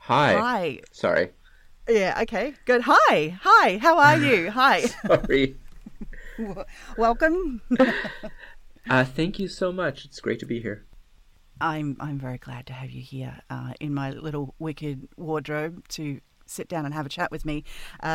Hi. Hi. Sorry. Yeah, okay. Good. Hi. Hi. How are you? Hi. Sorry. Welcome. Thank you so much. It's great to be here. I'm very glad to have you here in my little wicked wardrobe to sit down and have a chat with me.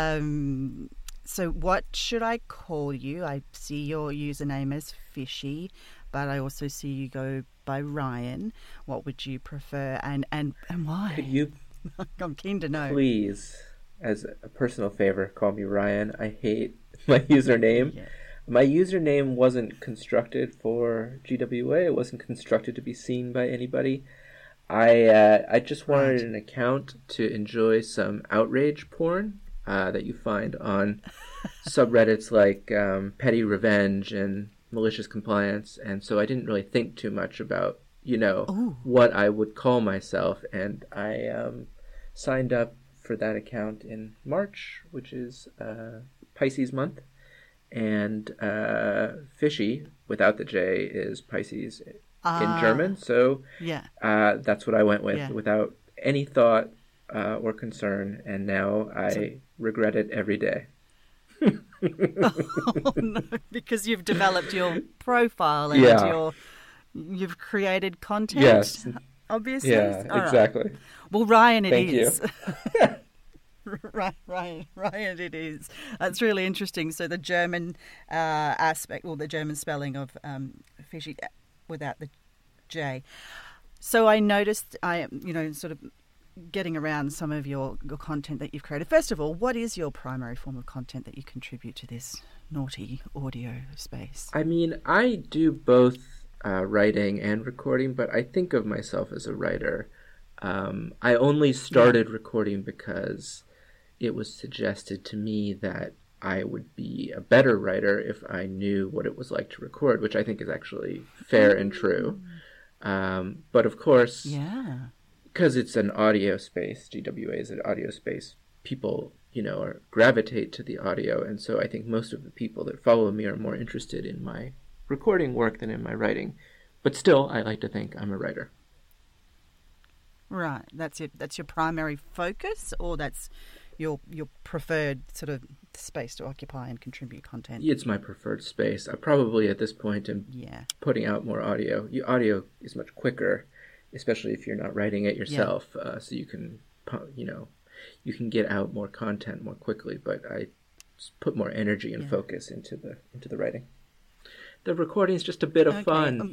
So what should I call you? I see your username as Fishy, but I also see you go by Ryan. What would you prefer and why? Could you I'm keen to know. please, as a personal favor, call me Ryan? I hate my username. Yeah. My username wasn't constructed for GWA. It wasn't constructed to be seen by anybody. I just wanted an account to enjoy some outrage porn that you find on subreddits like Petty Revenge and Malicious Compliance, and so I didn't really think too much about what I would call myself, and I signed up for that account in March, which is Pisces month, and Fishy without the J is Pisces in German, so that's what I went with without any thought or concern, and now I regret it every day. Oh no, because you've developed your profile and you've created content. Yes, obviously. Yeah, all exactly. Right. Well, Ryan, Thank you. Ryan, it is. That's really interesting. So the German aspect, or the German spelling of fishy without the J. So I noticed, sort of getting around some of your content that you've created. First of all, what is your primary form of content that you contribute to this naughty audio space? I mean, I do both writing and recording, but I think of myself as a writer. I only started recording because it was suggested to me that I would be a better writer if I knew what it was like to record, which I think is actually fair and true. But of course, because it's an audio space, GWA is an audio space, people, gravitate to the audio. And so I think most of the people that follow me are more interested in my recording work than in my writing. But still, I like to think I'm a writer. Right. That's your primary focus, or that's your preferred sort of space to occupy and contribute content? It's my preferred space. I probably at this point am putting out more audio. Audio is much quicker, especially if you're not writing it yourself. So you can, you can get out more content more quickly. But I put more energy and focus into the writing. The recording is just a bit of fun.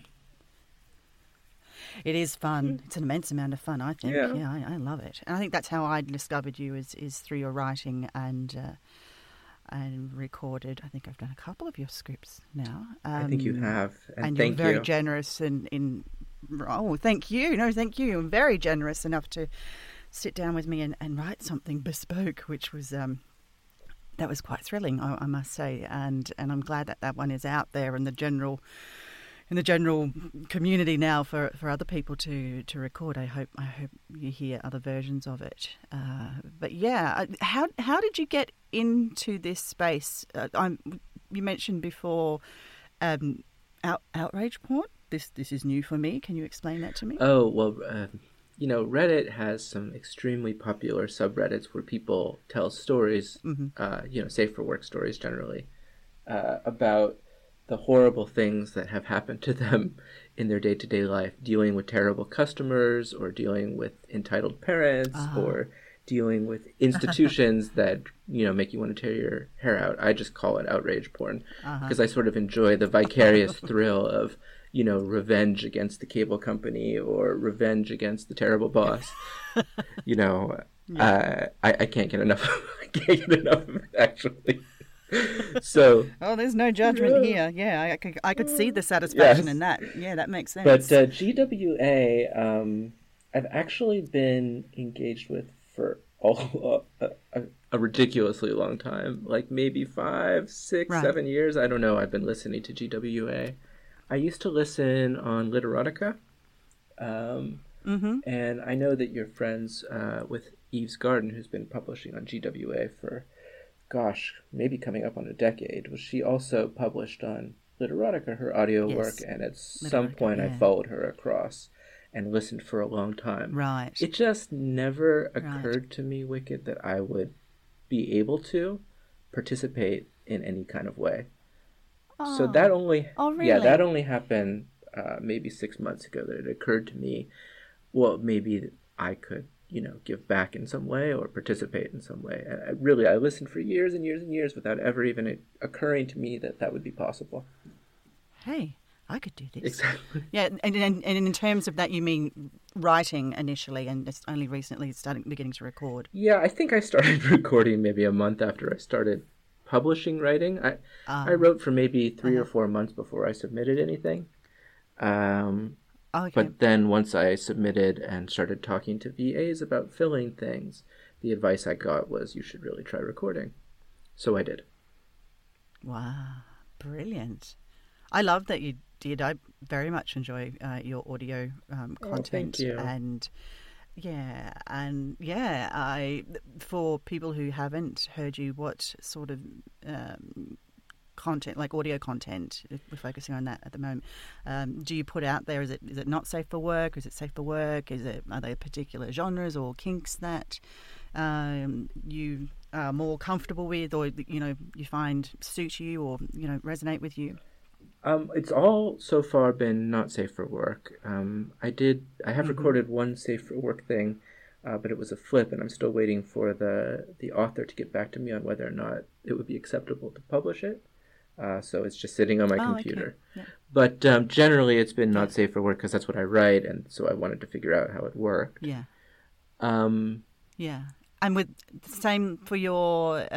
It is fun. It's an immense amount of fun, I think. Yeah, I love it. And I think that's how I discovered you is through your writing and recorded. I think I've done a couple of your scripts now. I think you have. And you're very generous in oh, thank you. No, thank you. You're very generous enough to sit down with me and write something bespoke, which was that was quite thrilling, I must say. And I'm glad that one is out there in the general community now for other people to record. I hope you hear other versions of it. But yeah, how did you get into this space? You mentioned before outrage porn. This is new for me. Can you explain that to me? Oh well, Reddit has some extremely popular subreddits where people tell stories, safe for work stories generally, about the horrible things that have happened to them in their day-to-day life, dealing with terrible customers or dealing with entitled parents or dealing with institutions that, make you want to tear your hair out. I just call it outrage porn because I sort of enjoy the vicarious thrill of, revenge against the cable company or revenge against the terrible boss. I can't get enough. I can't get enough of it, actually. So there's no judgment here. Yeah, I could see the satisfaction in that. Yeah, that makes sense. But GWA, I've actually been engaged with for a ridiculously long time, like maybe 5, 6, 7 years. I don't know. I've been listening to GWA. I used to listen on Literotica, and I know that you're friends with Eve's Garden, who's been publishing on GWA for, maybe coming up on a decade. Was she also published on Literotica, her audio work, and at some point I followed her across. and listened for a long time. Right. It just never Right. occurred to me, Wicked, that I would be able to participate in any kind of way. So that only, really? that only happened maybe 6 months ago, that it occurred to me, well, maybe I could, give back in some way or participate in some way. And I listened for years and years and years without ever even occurring to me that would be possible. Hey, I could do this. Exactly. Yeah, and in terms of that, you mean writing initially, and it's only recently beginning to record. Yeah, I think I started recording maybe a month after I started publishing writing. I wrote for maybe 3 or 4 months before I submitted anything. Okay. But then once I submitted and started talking to VAs about filling things, the advice I got was you should really try recording. So I did. Wow, brilliant. I love that you did. I very much enjoy your audio content. Thank you. And for people who haven't heard you, what sort of content, like audio content, if we're focusing on that at the moment, do you put out there? Is it not safe for work? Is it safe for work? Are there particular genres or kinks that you are more comfortable with, or you find suit you, or resonate with you? It's all so far been not safe for work. I have recorded one safe for work thing, but it was a flip, and I'm still waiting for the author to get back to me on whether or not it would be acceptable to publish it. So it's just sitting on my computer. Okay. Yeah. But generally it's been not safe for work because that's what I write, and so I wanted to figure out how it worked. Yeah. Yeah. And with the same for your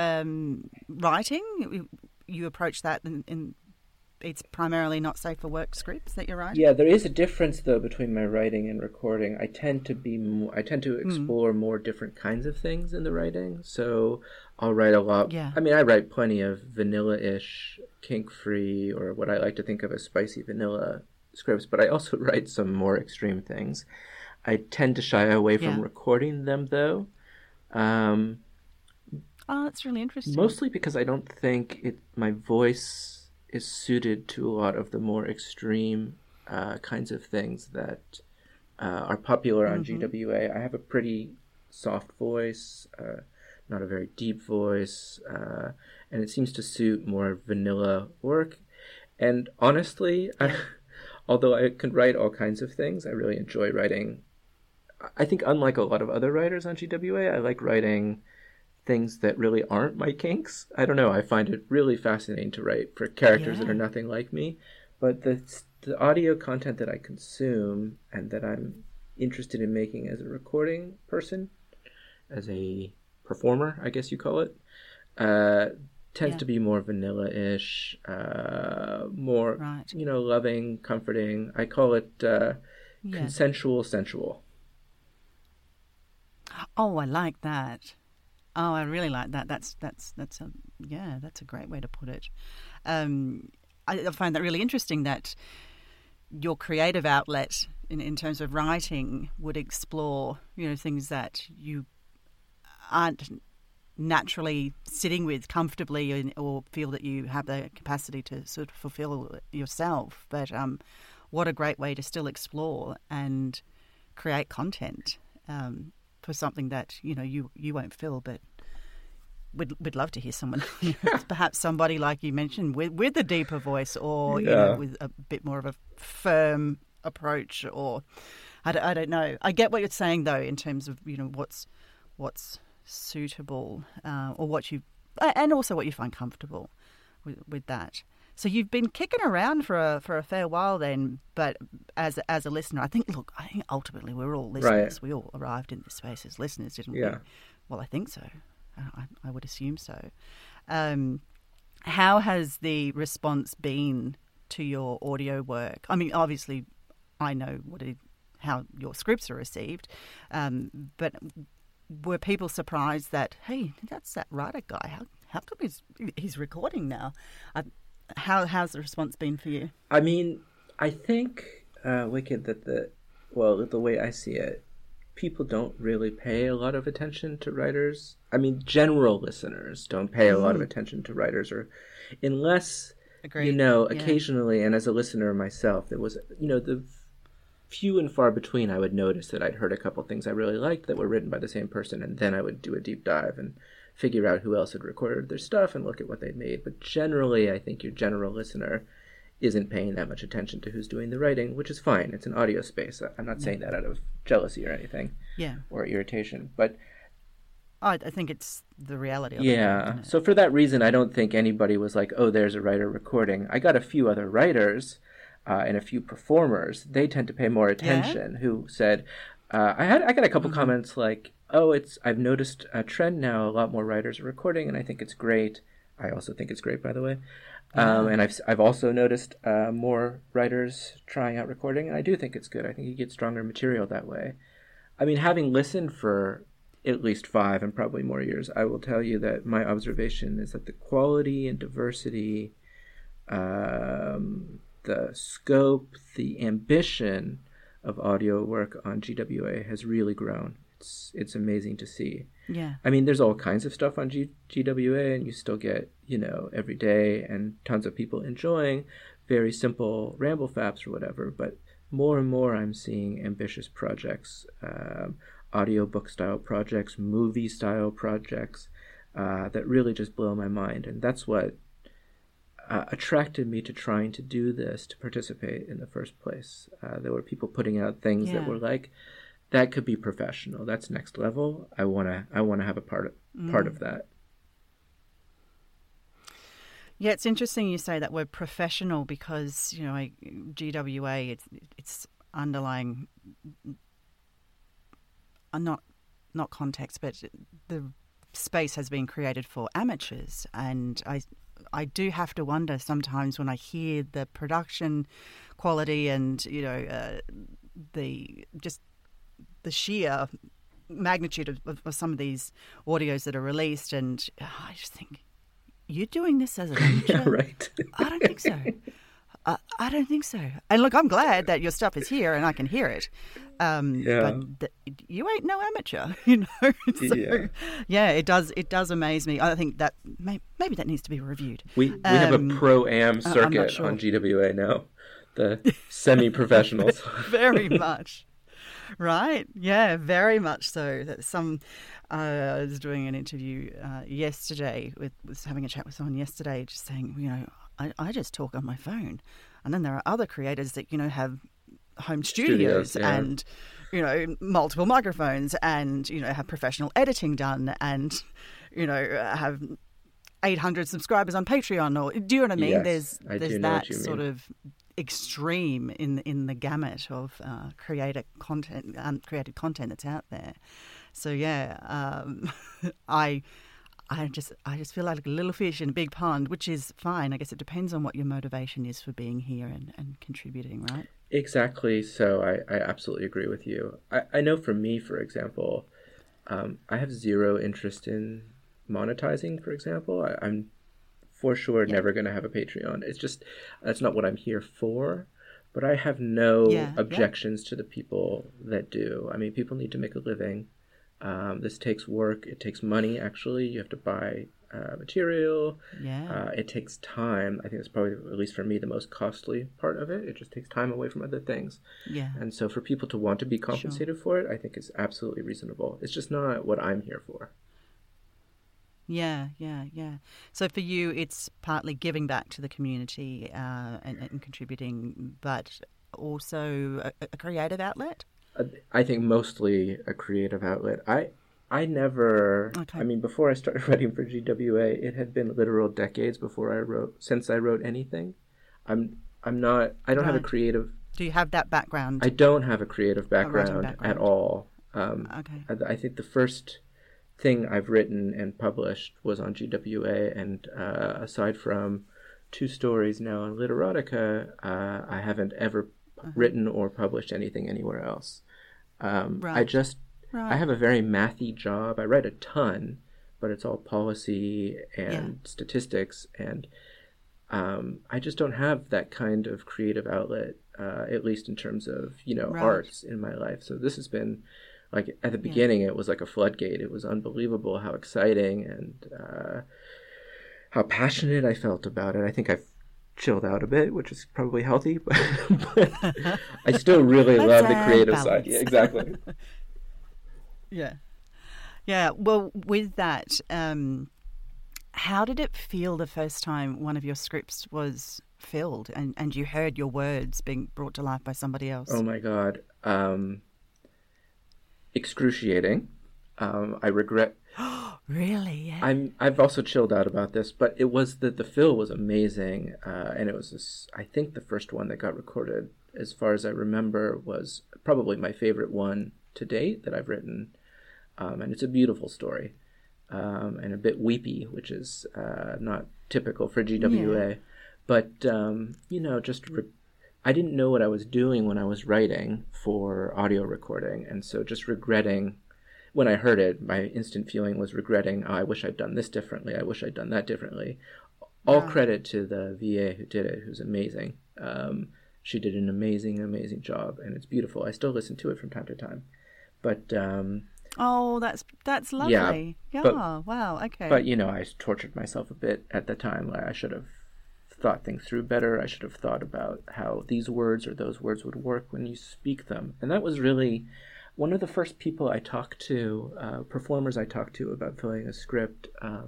writing, you approach that in it's primarily not safe for work scripts that you're writing? Yeah, there is a difference though between my writing and recording. I tend to explore more different kinds of things in the writing. So I'll write a lot. Yeah. I mean, I write plenty of vanilla-ish, kink-free, or what I like to think of as spicy vanilla scripts, but I also write some more extreme things. I tend to shy away from recording them though. Oh, that's really interesting. Mostly because I don't think my voice is suited to a lot of the more extreme kinds of things that are popular on GWA. I have a pretty soft voice, not a very deep voice, and it seems to suit more vanilla work. And honestly, although I can write all kinds of things, I really enjoy writing. I think unlike a lot of other writers on GWA, I like writing things that really aren't my kinks. I don't know. I find it really fascinating to write for characters that are nothing like me. But the audio content that I consume and that I'm interested in making as a recording person, as a performer, I guess you call it, tends to be more vanilla-ish, more, loving, comforting. I call it consensual, sensual. Oh, I like that. Oh, I really like that. That's a great way to put it. I find that really interesting that your creative outlet in terms of writing would explore, things that you aren't naturally sitting with comfortably or feel that you have the capacity to sort of fulfill yourself. But what a great way to still explore and create content for something that you won't fill, but we'd love to hear someone, perhaps somebody like you mentioned with a deeper voice, or with a bit more of a firm approach, or I don't know. I get what you're saying though in terms of what's suitable, or what you, and also what you find comfortable with that. So you've been kicking around for a fair while then, but as a listener, I think ultimately we're all listeners. Right. We all arrived in this space as listeners, didn't we? Well, I think so. I would assume so. How has the response been to your audio work? I mean, obviously, I know how your scripts are received, but were people surprised that, hey, that's that writer guy? How come he's recording now? How's the response been for you? I mean, I think, Wicked, that the way I see it, people don't really pay a lot of attention to writers. I mean, general listeners don't pay a lot of attention to writers, or unless, occasionally, and as a listener myself, there was, few and far between I would notice that I'd heard a couple things I really liked that were written by the same person, and then I would do a deep dive and figure out who else had recorded their stuff and look at what they'd made. But generally, I think your general listener isn't paying that much attention to who's doing the writing, which is fine. It's an audio space. I'm not saying that out of jealousy or anything, or irritation. But I think it's the reality of it. So for that reason, I don't think anybody was like, oh, there's a writer recording. I got a few other writers and a few performers. They tend to pay more attention, who said, I got a couple comments like, oh, I've noticed a trend now. A lot more writers are recording, and I think it's great. I also think it's great, by the way. And I've also noticed more writers trying out recording, and I do think it's good. I think you get stronger material that way. I mean, having listened for at least 5 and probably more years, I will tell you that my observation is that the quality and diversity, the scope, the ambition of audio work on GWA has really grown. It's amazing to see. Yeah. I mean, there's all kinds of stuff on GWA, and you still get, every day and tons of people enjoying very simple ramble faps or whatever. But more and more I'm seeing ambitious projects, audiobook style projects, movie style projects that really just blow my mind. And that's what attracted me to trying to do this, to participate in the first place. There were people putting out things that were like, that could be professional. That's next level. I wanna have a part of that. Yeah, it's interesting you say that word professional because GWA it's underlying not context, but the space has been created for amateurs, and I do have to wonder sometimes when I hear the production quality and the sheer magnitude of some of these audios that are released, and I just think, you're doing this as an amateur? Right. I don't think so. I don't think so. And look, I'm glad that your stuff is here and I can hear it. But you ain't no amateur, So, it does amaze me. I think that maybe that needs to be reviewed. We have a pro-am circuit on GWA now, the semi-professionals. Very much. Right. Yeah, very much so. I was doing an interview yesterday, was having a chat with someone yesterday, just saying, I just talk on my phone. And then there are other creators that, have home studios and, multiple microphones and, have professional editing done and, have 800 subscribers on Patreon. Or do you know what I mean? Yes, there's that sort of extreme in the gamut of created content that's out there. So I just feel like a little fish in a big pond, which is fine. I guess it depends on what your motivation is for being here and contributing, right? Exactly. So I absolutely agree with you. I know for me, for example, I have zero interest in monetizing, for example. I'm for sure never going to have a Patreon. It's just, that's not what I'm here for. But I have no objections to the people that do. I mean, people need to make a living. This takes work. It takes money, actually. You have to buy material. It takes time. I think that's probably, at least for me, the most costly part of it. It just takes time away from other things. And so for people to want to be compensated for it, I think is absolutely reasonable. It's just not what I'm here for. Yeah. So for you, it's partly giving back to the community and contributing, but also a creative outlet? I think mostly a creative outlet. I never, I mean, before I started writing for GWA, it had been literal decades since I wrote anything. I don't have a creative. Do you have that background? I don't have a creative background at all. I think the first thing I've written and published was on GWA, and aside from 2 stories now on Literotica, I haven't ever written or published anything anywhere else. I have a very mathy job. I write a ton, but it's all policy and statistics, and I just don't have that kind of creative outlet, at least in terms of arts in my life. So this has been, like, at the beginning, it was like a floodgate. It was unbelievable how exciting and how passionate I felt about it. I think I've chilled out a bit, which is probably healthy, but I still really love the creative side. Yeah, exactly. Yeah. Yeah. Well, with that, how did it feel the first time one of your scripts was filled and you heard your words being brought to life by somebody else? Oh my God. Excruciating. I regret. Really? Yeah. I've also chilled out about this, but it was the fill was amazing, and it was I think the first one that got recorded, as far as I remember, was probably my favorite one to date that I've written, and it's a beautiful story, and a bit weepy, which is not typical for GWA, but I didn't know what I was doing when I was writing for audio recording, and so just regretting. When I heard it, my instant feeling was regretting, oh, I wish I'd done this differently. I wish I'd done that differently. All credit to the VA who did it, who's amazing. She did an amazing, amazing job, and it's beautiful. I still listen to it from time to time. But oh, that's lovely. Yeah, wow, okay. But, I tortured myself a bit at the time. Like, I should have thought things through better. I should have thought about how these words or those words would work when you speak them. And that was really... one of the first people I talked to, performers I talked to about filling a script,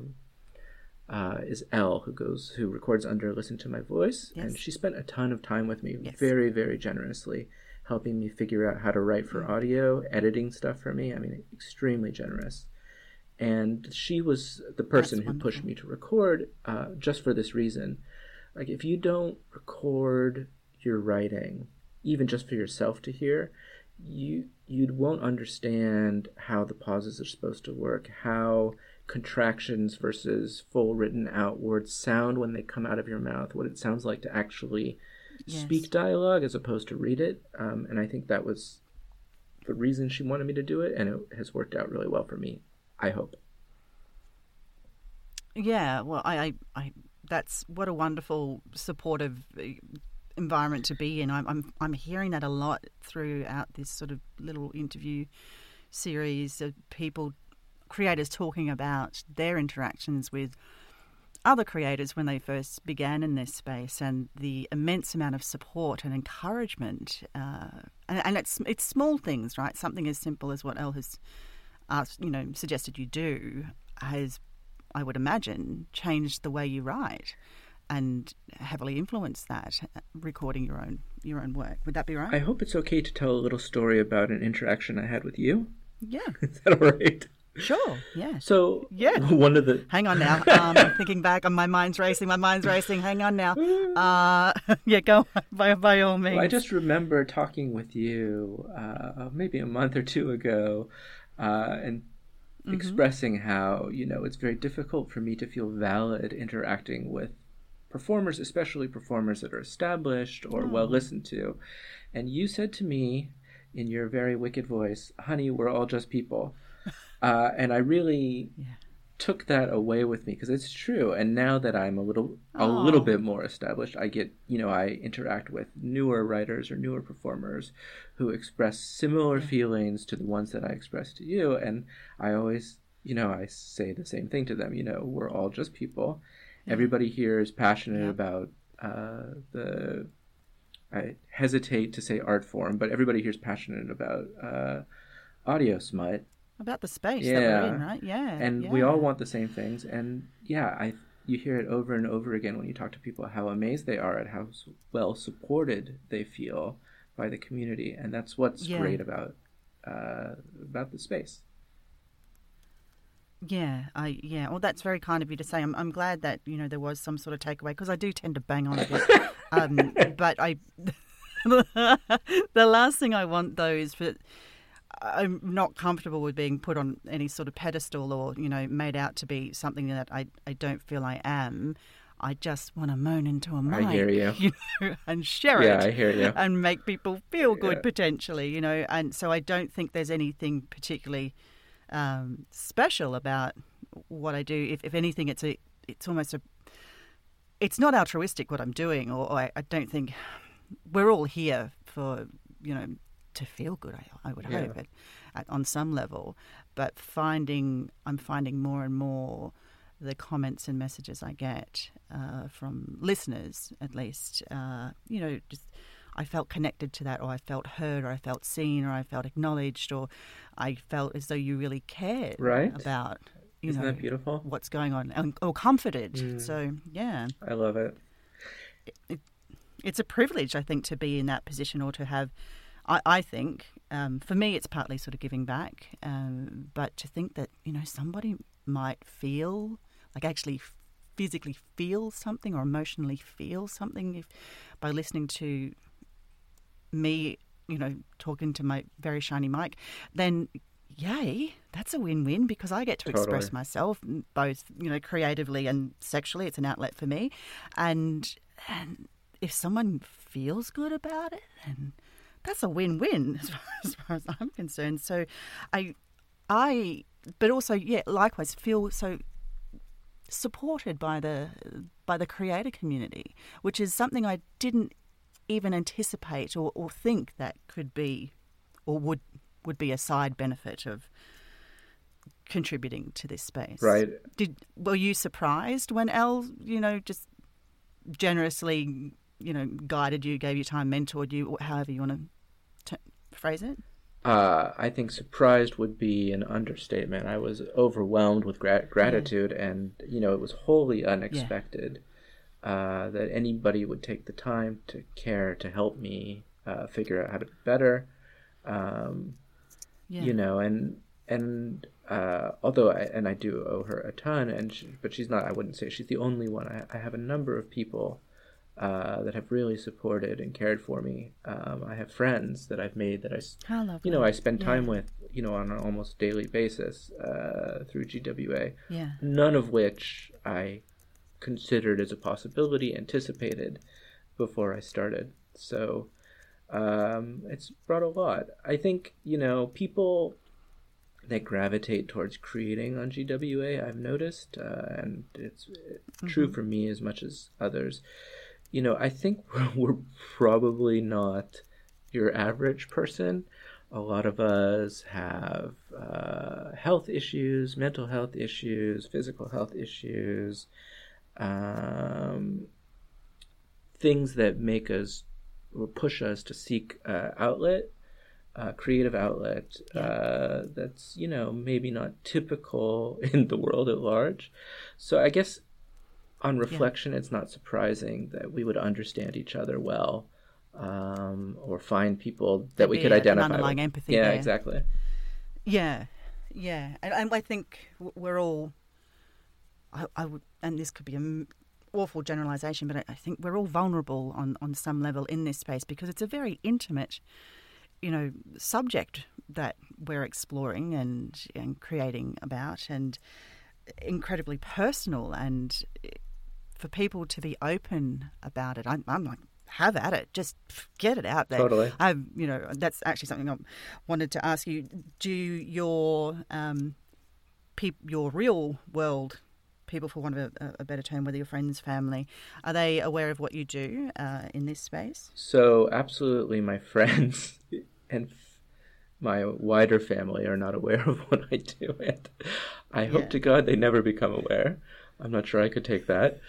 is Elle, who records under Listen to My Voice. Yes. And she spent a ton of time with me, very, very generously, helping me figure out how to write for audio, editing stuff for me. I mean, extremely generous. And she was the person who pushed me to record just for this reason. Like, if you don't record your writing, even just for yourself to hear, you won't understand how the pauses are supposed to work, how contractions versus full written out words sound when they come out of your mouth, what it sounds like to actually speak dialogue as opposed to read it. And I think that was the reason she wanted me to do it, and it has worked out really well for me, I hope. Yeah, well, I that's what a wonderful supportive environment to be in. I'm hearing that a lot throughout this sort of little interview series of creators talking about their interactions with other creators when they first began in this space, and the immense amount of support and encouragement. And it's small things, right? Something as simple as what Elle has asked, suggested you do has, I would imagine, changed the way you write and heavily influenced that, recording your own work. Would that be right? I hope it's okay to tell a little story about an interaction I had with you. Yeah. Is that all right? Sure, yeah. So, one of the... Hang on now. I'm thinking back, and my mind's racing. Hang on now. Go on, by all means. Well, I just remember talking with you maybe a month or two ago, and expressing how, it's very difficult for me to feel valid interacting with performers, especially performers that are established or well listened to. And you said to me in your very wicked voice, honey, we're all just people. And I really took that away with me, because it's true. And now that I'm a little bit more established, I get, I interact with newer writers or newer performers who express similar feelings to the ones that I express to you. And I always, I say the same thing to them, we're all just people. Everybody here is passionate about I hesitate to say art form, but everybody here is passionate about audio smut. About the space that we're in, right? Yeah. And we all want the same things. And you hear it over and over again when you talk to people, how amazed they are at how well supported they feel by the community. And that's what's great about the space. Yeah, well, that's very kind of you to say. I'm glad that there was some sort of takeaway, because I do tend to bang on a bit. But the last thing I want, though, is for I'm not comfortable with being put on any sort of pedestal or made out to be something that I don't feel I am. I just want to moan into a mic. I hear you. And share it. Yeah, I hear you. And make people feel good potentially. And so I don't think there's anything particularly special about what I do. If anything, it's almost it's not altruistic what I'm doing, or I don't think we're all here for to feel good. I would hope on some level, but I'm finding more and more the comments and messages I get from listeners, at least, just I felt connected to that, or I felt heard, or I felt seen, or I felt acknowledged, or I felt as though you really cared about, Isn't that beautiful? what's going on, or comforted. So, yeah. I love it. It's a privilege, I think, to be in that position, or to have, I think, for me, it's partly sort of giving back, but to think that, somebody might feel, like actually physically feel something or emotionally feel something by listening to me, talking to my very shiny mic, then yay, that's a win-win, because I get to express myself both, creatively and sexually. It's an outlet for me. And if someone feels good about it, then that's a win-win as far as I'm concerned. So but also, likewise, feel so supported by the creator community, which is something I didn't even anticipate or think that could be or would be a side benefit of contributing to this space. Right. Were you surprised when Elle, just generously, guided you, gave you time, mentored you, or however you want to phrase it? I think surprised would be an understatement. I was overwhelmed with gratitude, and it was wholly unexpected that anybody would take the time to care to help me figure out how to be better. Although I do owe her a ton, but she's not. I wouldn't say she's the only one. I have a number of people that have really supported and cared for me. I have friends that I've made that I spend time with, on an almost daily basis through GWA. Yeah. None of which I considered as a possibility, anticipated before I started. So it's brought a lot. I think, people that gravitate towards creating on GWA, I've noticed, and it's true for me as much as others. I think we're probably not your average person. A lot of us have health issues, mental health issues, physical health issues, things that make us or push us to seek outlet, creative outlet that's, maybe not typical in the world at large. So I guess on reflection, it's not surprising that we would understand each other well, or find people that we could identify an underlying with. Empathy. Yeah, there. exactly. Yeah. And I think we're all, I would, and this could be an awful generalisation, but I think we're all vulnerable on some level in this space, because it's a very intimate, subject that we're exploring and creating about, and incredibly personal, and for people to be open about it, I'm like, have at it, just get it out there. Totally. That's actually something I wanted to ask you. Do your real world people, for want of a better term, whether your friends, family, are they aware of what you do in this space? So absolutely, my friends and my wider family are not aware of what I do, and I hope to God they never become aware. I'm not sure I could take that.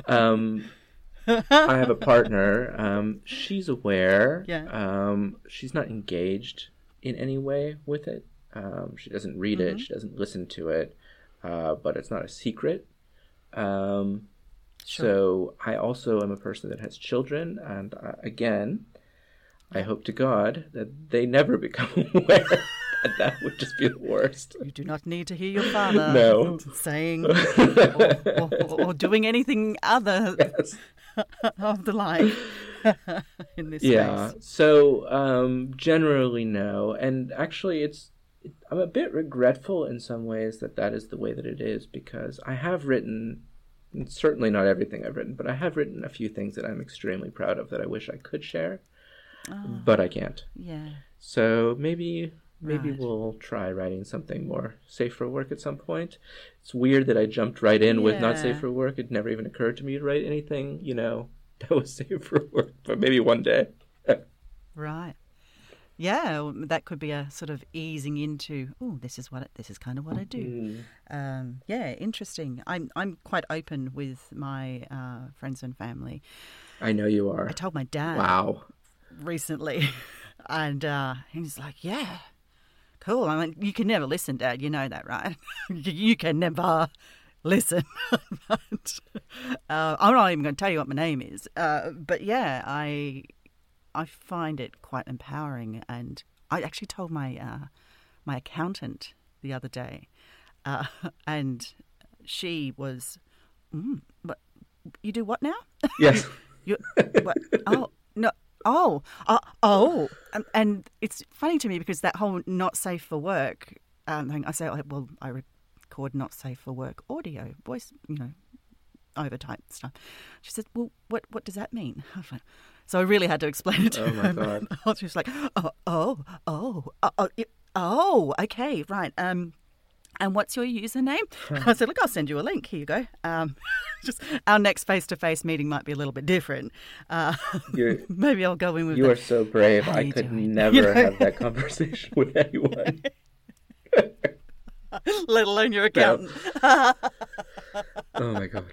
I have a partner. She's aware. Yeah. She's not engaged in any way with it. She doesn't read it. She doesn't listen to it. But it's not a secret. Sure. So I also am a person that has children. And again, I hope to God that they never become aware. And that would just be the worst. You do not need to hear your father saying or doing anything other of the like in this space. So generally no. And actually I'm a bit regretful in some ways that is the way that it is, because I have written, certainly not everything I've written, but I have written a few things that I'm extremely proud of that I wish I could share, but I can't. Yeah. So maybe Right. we'll try writing something more safe for work at some point. It's weird that I jumped right in with not safe for work. It never even occurred to me to write anything, that was safe for work, but maybe one day. Right. yeah, that could be a sort of easing into. Oh, this is kind of what I do. Yeah, interesting. I'm quite open with my friends and family. I know you are. I told my dad. Wow. Recently, and he's like, "Yeah, cool." I'm like, "You can never listen, Dad. You know that, right? You can never listen." But, I'm not even going to tell you what my name is. But yeah, I find it quite empowering, and I actually told my my accountant the other day, and she was, "But you do what now?" Yes. you what? Oh no. And it's funny to me because that whole not safe for work thing, I say, well, I record not safe for work audio, voice, overtype stuff. She said, well, what does that mean? So I really had to explain it to her. Oh, my God. She was like, okay, right. And what's your username? I said, look, I'll send you a link. Here you go. Just our next face-to-face meeting might be a little bit different. Maybe I'll go in with You are so brave. I could never have that conversation with anyone. Let alone your accountant. No. Oh, my God.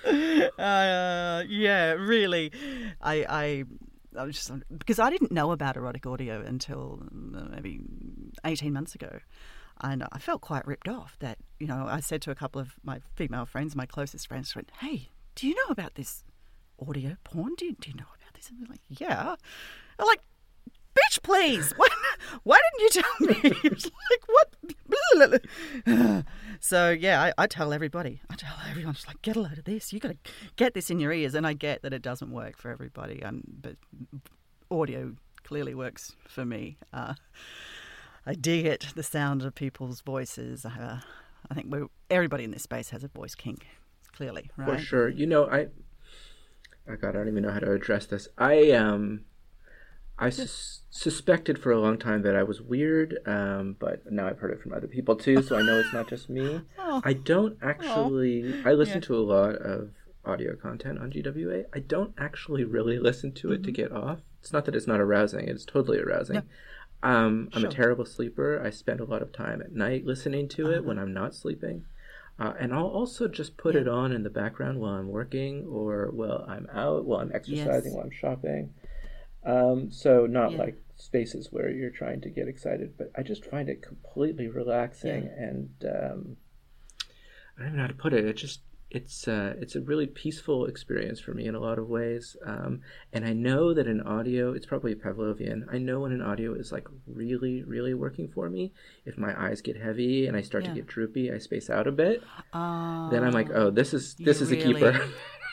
Yeah, really. I was just, because I didn't know about erotic audio until maybe 18 months ago. And I felt quite ripped off that, I said to a couple of my female friends, my closest friends, went, hey, do you know about this audio porn? Do you know about this? And they're like, yeah. I'm like, bitch, please. Why didn't you tell me? It's like, what? So, yeah, I tell everybody. Just like, get a load of this. You got to get this in your ears. And I get that it doesn't work for everybody. But audio clearly works for me. I dig it, the sound of people's voices. I think everybody in this space has a voice kink, clearly, right? For sure. I don't even know how to address this. I suspected for a long time that I was weird, but now I've heard it from other people too, so I know it's not just me. I don't actually... I listen to a lot of audio content on GWA. I don't actually really listen to it to get off. It's not that it's not arousing. It's totally arousing. No. I'm a terrible sleeper. I spend a lot of time at night listening to it when I'm not sleeping. And I'll also just put it on in the background while I'm working or while I'm out, while I'm exercising, while I'm shopping. So not like spaces where you're trying to get excited, but I just find it completely relaxing and I don't even know how to put it. It's a really peaceful experience for me in a lot of ways. And I know that in audio, it's probably Pavlovian. I know when an audio is like really, really working for me. If my eyes get heavy and I start to get droopy, I space out a bit. Then I'm like, oh, this is a keeper.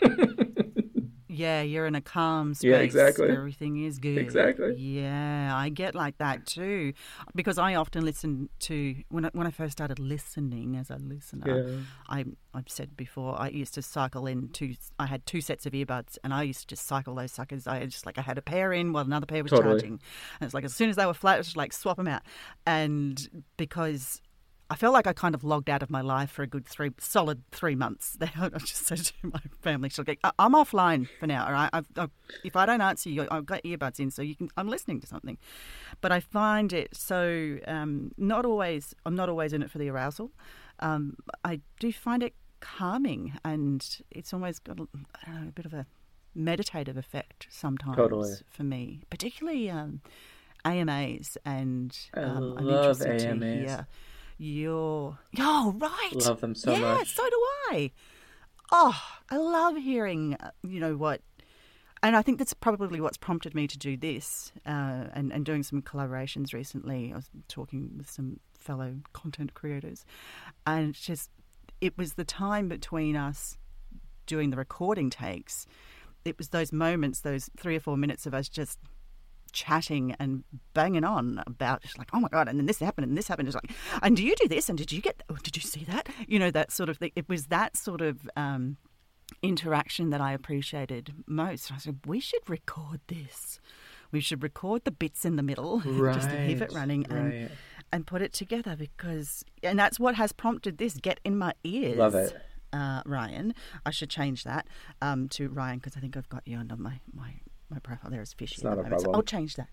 Yeah, you're in a calm space. Yeah, exactly. Everything is good. Exactly. Yeah, I get like that too. Because I often listen to, when I first started listening as a listener, I've said before, I used to cycle in I had 2 sets of earbuds and I used to just cycle those suckers. I had a pair in while another pair was charging. And it's like as soon as they were flat, it was just like swap them out. And because I felt like I kind of logged out of my life for a good solid 3 months. I just said to my family, I'm offline for now. All right? If I don't answer you, I've got earbuds in, so I'm listening to something. But I find it so I'm not always in it for the arousal. I do find it calming, and it's almost got a bit of a meditative effect sometimes for me, particularly AMAs. And I'm interested to hear. Right. Love them so much. Yeah, so do I. Oh, I love hearing, what, and I think that's probably what's prompted me to do this and doing some collaborations recently. I was talking with some fellow content creators, and it was the time between us doing the recording takes. It was those moments, those 3 or 4 minutes of us just chatting and banging on about just like, oh my God, and then this happened and this happened. It's like, and do you do this? And did you see that? That sort of thing. It was that sort of interaction that I appreciated most. I said, we should record this. We should record the bits in the middle just to keep it running and put it together and that's what has prompted this. Get in my ears. Love it. Ryan. I should change that to Ryan because I think I've got you under my my profile there is fishy. It's not a So problem. I'll change that.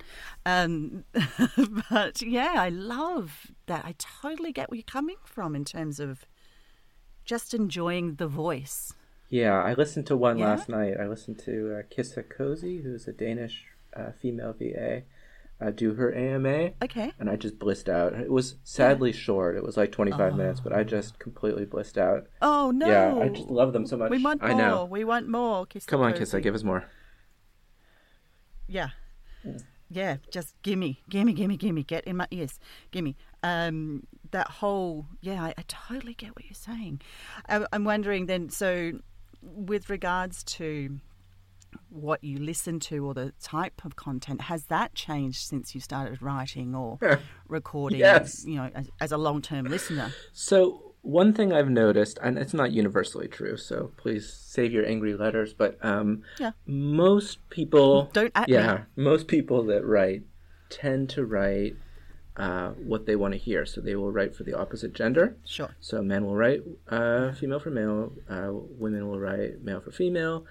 But yeah, I love that. I totally get where you're coming from in terms of just enjoying the voice. Yeah, I listened to one Yeah? last night. I listened to Kissa Cozy, who's a Danish female VA, do her AMA. Okay. And I just blissed out. It was sadly short. It was like 25 minutes, but I just completely blissed out. Oh, no. Yeah, I just love them so much. We want more. I know. We want more. Kiss Come on, Cozy. Kissa, give us more. Yeah. Yeah, just gimme. Get in my ears. Gimme. That whole, I totally get what you're saying. I'm wondering then, so with regards to what you listen to or the type of content, has that changed since you started writing or recording, Yes. as a long-term listener? So one thing I've noticed, and it's not universally true, so please save your angry letters, but most people... Don't at me. Most people that write tend to write what they want to hear. So they will write for the opposite gender. Sure. So men will write female for male, women will write male for female.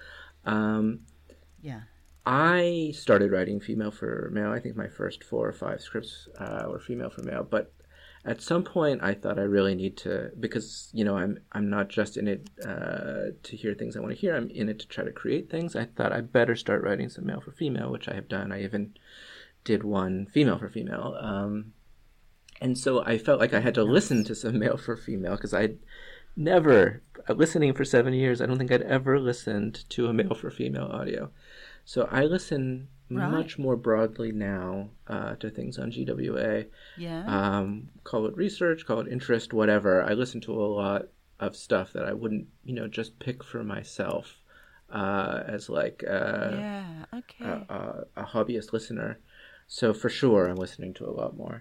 I started writing female for male. I think my first 4 or 5 scripts were female for male. But at some point, I thought I really need to, because I'm not just in it to hear things I want to hear. I'm in it to try to create things. I thought I better start writing some male for female, which I have done. I even did one female for female. And so I felt like I had to listen to some male for female, because I'd never, listening for 7 years, I don't think I'd ever listened to a male for female audio. So I listen much more broadly now to things on GWA. Yeah. Call it research, call it interest, whatever. I listen to a lot of stuff that I wouldn't, just pick for myself as like a hobbyist listener. So for sure, I'm listening to a lot more.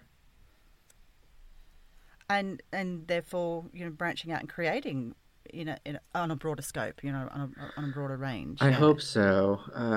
And therefore, branching out and creating on a broader scope, on a broader range. I hope so.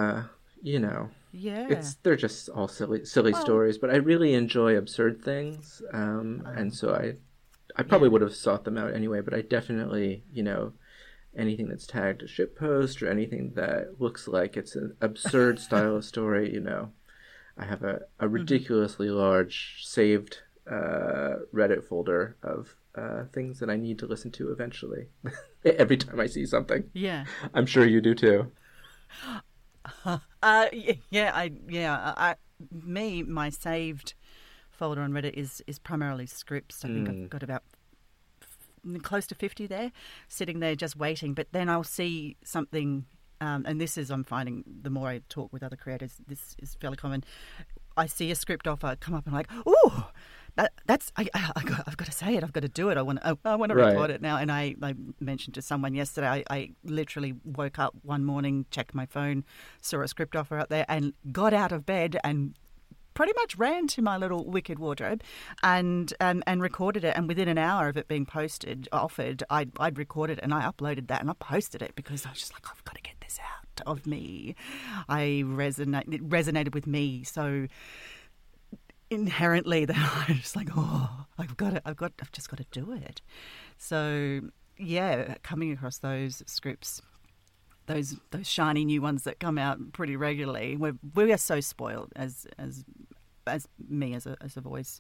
Yeah. They're just all silly stories, but I really enjoy absurd things, and so I probably would have sought them out anyway. But I definitely, anything that's tagged a shitpost or anything that looks like it's an absurd style of story, I have a ridiculously large saved Reddit folder of things that I need to listen to eventually. Every time I see something. Yeah. I'm sure you do too. My saved folder on Reddit is primarily scripts. I think I've got about close to 50 there, sitting there just waiting. But then I'll see something, and this is, I'm finding, the more I talk with other creators, this is fairly common. I see a script offer come up and I'm like, ooh, I've got to say it. I've got to do it. I want to record it now. And I mentioned to someone yesterday, I literally woke up one morning, checked my phone, saw a script offer out there, and got out of bed and pretty much ran to my little Wicked wardrobe and recorded it. And within an hour of it being offered, I'd recorded it and I uploaded that and I posted it because I was just like, I've got to get this out of me. It resonated with me so inherently that I was just like, I've just got to do it. So yeah, coming across those scripts, those shiny new ones that come out pretty regularly, we are so spoiled as me as a voice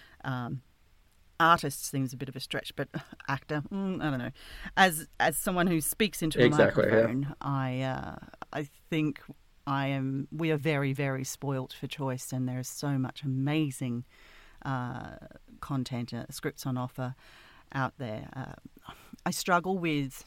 artist seems a bit of a stretch, but actor, I don't know. As someone who speaks into a microphone, yeah. I think we are very, very spoilt for choice, and there's so much amazing content, scripts on offer out there. I struggle with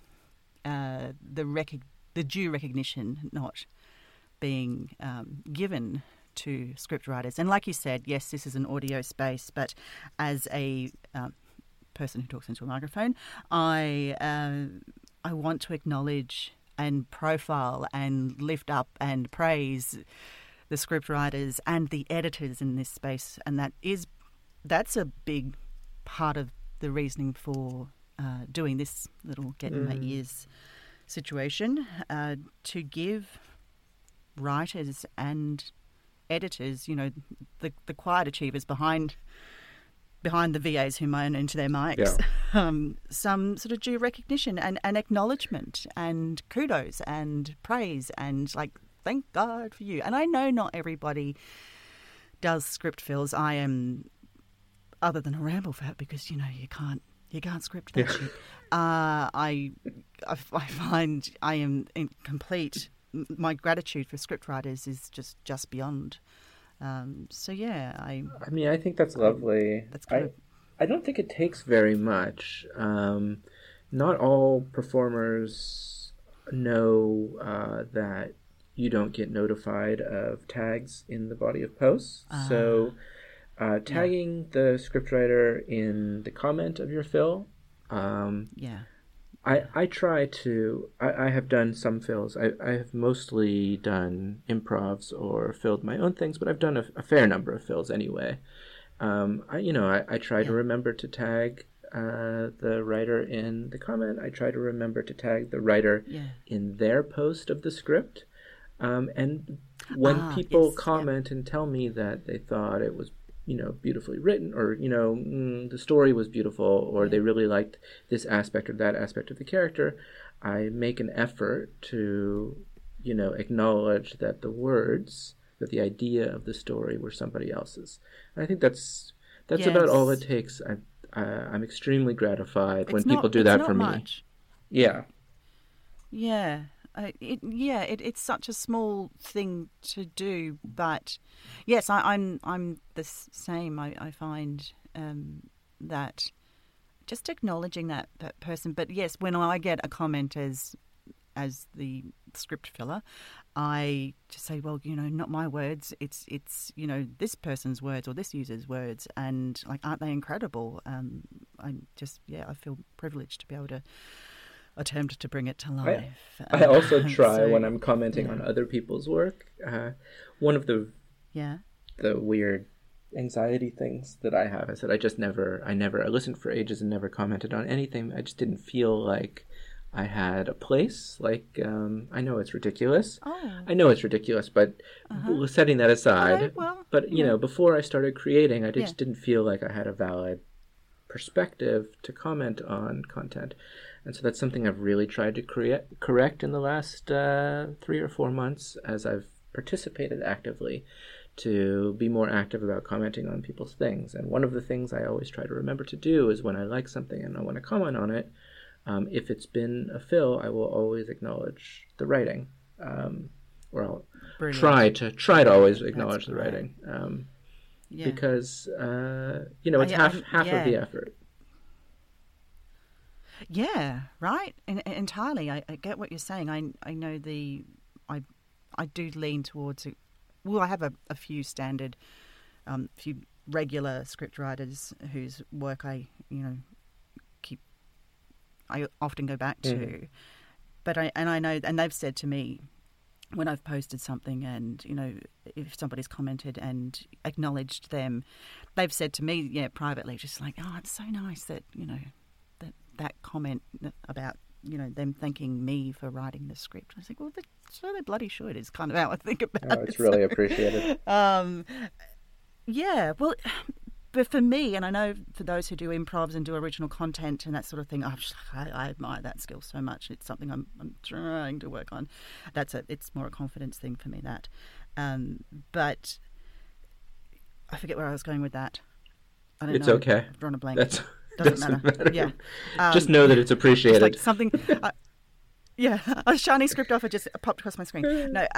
the due recognition not being given to script writers. And like you said, yes, this is an audio space, but as a person who talks into a microphone, I want to acknowledge and profile and lift up and praise the script writers and the editors in this space. And that's a big part of the reasoning for doing this little get in my ears situation, to give writers and editors, the quiet achievers behind the VAs who moan into their mics, some sort of due recognition and acknowledgement and kudos and praise and like thank God for you. And I know not everybody does script fills. I am, other than a ramble fat, because you can't script that shit. I find I am in complete. My gratitude for script writers is just beyond. So yeah, I mean, I think that's lovely. That's good. I don't think it takes very much. Not all performers know that you don't get notified of tags in the body of posts. So tagging the scriptwriter in the comment of your fill. I try to. I have done some fills. I have mostly done improvs or filled my own things, but I've done a fair number of fills anyway. I try to remember to tag the writer in the comment. I try to remember to tag the writer in their post of the script. And when people comment and tell me that they thought it was, beautifully written, or, the story was beautiful, or they really liked this aspect or that aspect of the character, I make an effort to, acknowledge that the words, that the idea of the story were somebody else's. And I think that's about all it takes. I'm extremely gratified when people do that for me. Much. Yeah. Yeah. It's such a small thing to do, but yes, I'm the same. I find that just acknowledging that person. But yes, when I get a comment as the script filler, I just say, well, not my words. It's this person's words or this user's words, and aren't they incredible? I feel privileged to be able to attempt to bring it to life. I also try when I'm commenting on other people's work. One of the weird anxiety things that I have is that I listened for ages and never commented on anything. I just didn't feel like I had a place. I know it's ridiculous. But setting that aside, before I started creating, I just didn't feel like I had a valid perspective to comment on content. And so that's something I've really tried to correct in the last 3 or 4 months as I've participated actively, to be more active about commenting on people's things. And one of the things I always try to remember to do is when I like something and I want to comment on it, if it's been a fill, I will always acknowledge the writing, or I'll try to always acknowledge the writing, because it's half of the effort. Yeah, right. Entirely. I get what you're saying. I know I do lean towards it. Well, I have a few standard, few regular script writers whose work I often go back to. But I know, and they've said to me when I've posted something, and if somebody's commented and acknowledged them, they've said to me, privately, just like, oh, it's so nice that that comment about them thanking me for writing the script. I was like, well, they bloody should, is kind of how I think about it. It's really appreciated. Well, but for me, and I know for those who do improvs and do original content and that sort of thing, I admire that skill so much. It's something I'm trying to work on. It's more a confidence thing for me, that. But I forget where I was going with that. I don't know. It's okay. I've drawn a blank. Doesn't matter. Yeah. Just know that it's appreciated. It's like something. A shiny script offer just popped across my screen. No.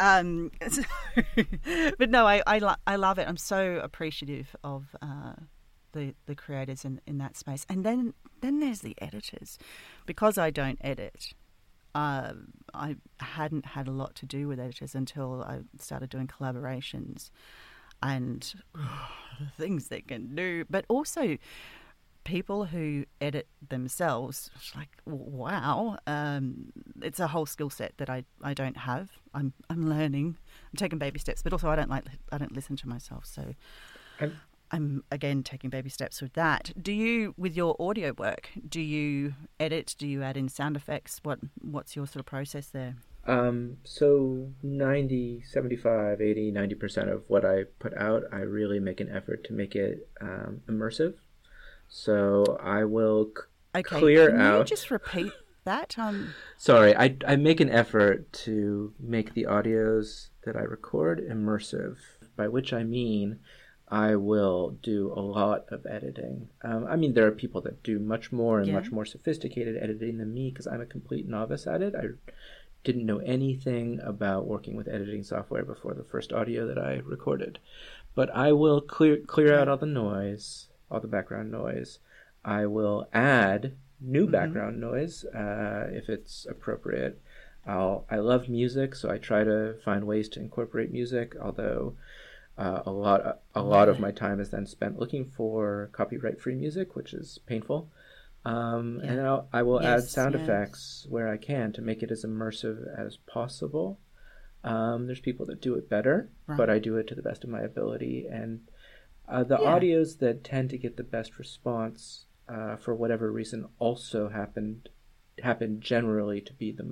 But no, I love it. I'm so appreciative of the creators in that space. And then there's the editors, because I don't edit. I hadn't had a lot to do with editors until I started doing collaborations, and the things they can do, but also people who edit themselves. It's like, wow, it's a whole skill set that I don't have. I'm learning. I'm taking baby steps, but also I don't listen to myself, so I'm again taking baby steps with that. Do you, with your audio work, do you edit? Do you add in sound effects? What's your sort of process there? So 90, 75, 80, 90% of what I put out, I really make an effort to make it immersive. So I will clear out. Can you just repeat that? Sorry, I make an effort to make the audios that I record immersive, by which I mean I will do a lot of editing. I mean, there are people that do much more and much more sophisticated editing than me because I'm a complete novice at it. I didn't know anything about working with editing software before the first audio that I recorded. But I will clear out all the noise, all the background noise. I will add new background noise if it's appropriate. I love music, so I try to find ways to incorporate music, although a lot of my time is then spent looking for copyright-free music, which is painful. And I will add sound effects where I can to make it as immersive as possible. There's people that do it better, but I do it to the best of my ability. And the audios that tend to get the best response, for whatever reason, also happen generally to be the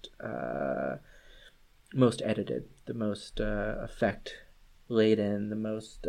most edited, the most effect laden, the most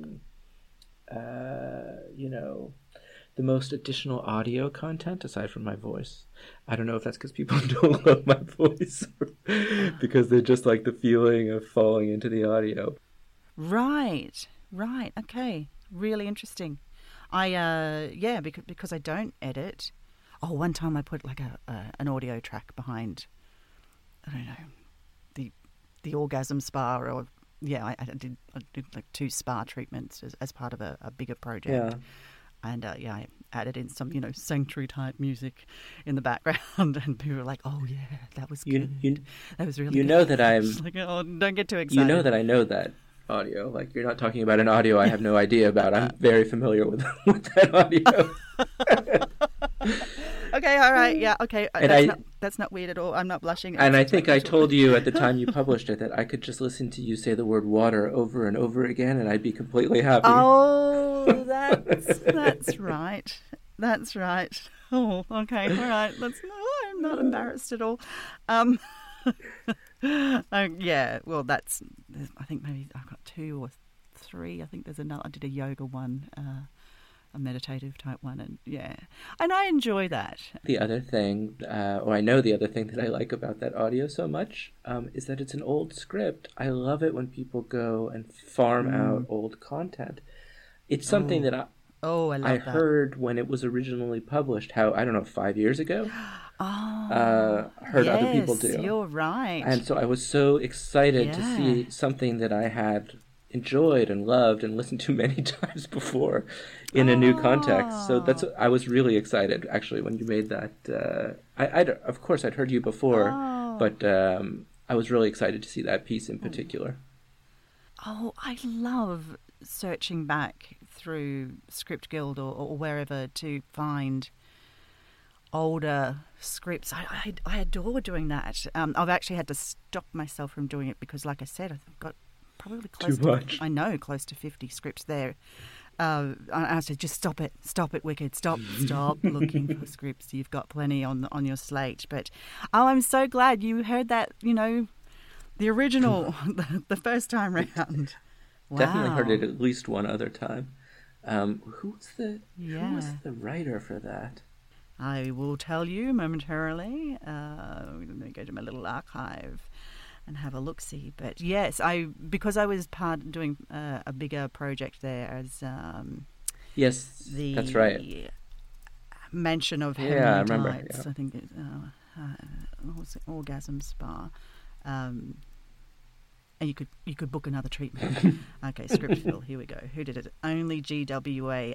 the most additional audio content aside from my voice. I don't know if that's because people don't love my voice or because they just like the feeling of falling into the audio. Right. Okay. Really interesting. Because I don't edit. Oh, one time I put like an audio track behind, I don't know, the orgasm spa, or I did like 2 spa treatments as part of a bigger project. Yeah. And I added in some, sanctuary type music in the background, and people were like, "Oh yeah, that was good. That was really." You know that I'm like, "Oh, don't get too excited." You know that I know that audio. Like, you're not talking about an audio I have no idea about. I'm very familiar with that audio. Okay, all right, yeah, okay. That's not weird at all. I'm not blushing. And I think I told you at the time you published it that I could just listen to you say the word water over and over again, and I'd be completely happy. Oh, that's right. That's right. Oh, okay, all right. I'm not embarrassed at all. Well, that's. I think maybe I've got 2 or 3. I think there's another. I did a yoga one. A meditative type one, and I enjoy that. The other thing, I know the other thing that I like about that audio so much, is that it's an old script. I love it when people go and farm out old content. It's something that I heard when it was originally published, 5 years ago? Heard other people do. You're right. And so I was so excited to see something that I had enjoyed and loved and listened to many times before in a new context. So I was really excited actually when you made that. Of course I'd heard you before, but I was really excited to see that piece in particular. Oh, I love searching back through Script Guild or wherever to find older scripts. I adore doing that. I've actually had to stop myself from doing it because, like I said, I've got probably close close to 50 scripts there. I said, just stop it, Wicked, stop looking for scripts. You've got plenty on your slate. But I'm so glad you heard that. The original, the first time round. Wow. Definitely heard it at least one other time. Who was the writer for that? I will tell you momentarily. Let me go to my little archive and have a look-see. But yes, because I was doing a bigger project there as yes, that's right. Mention of Heavenly I remember. Nights. I think what was it? Orgasm Spa. And you could book another treatment. Okay, Scriptville. Here we go. Who did it? Only GWA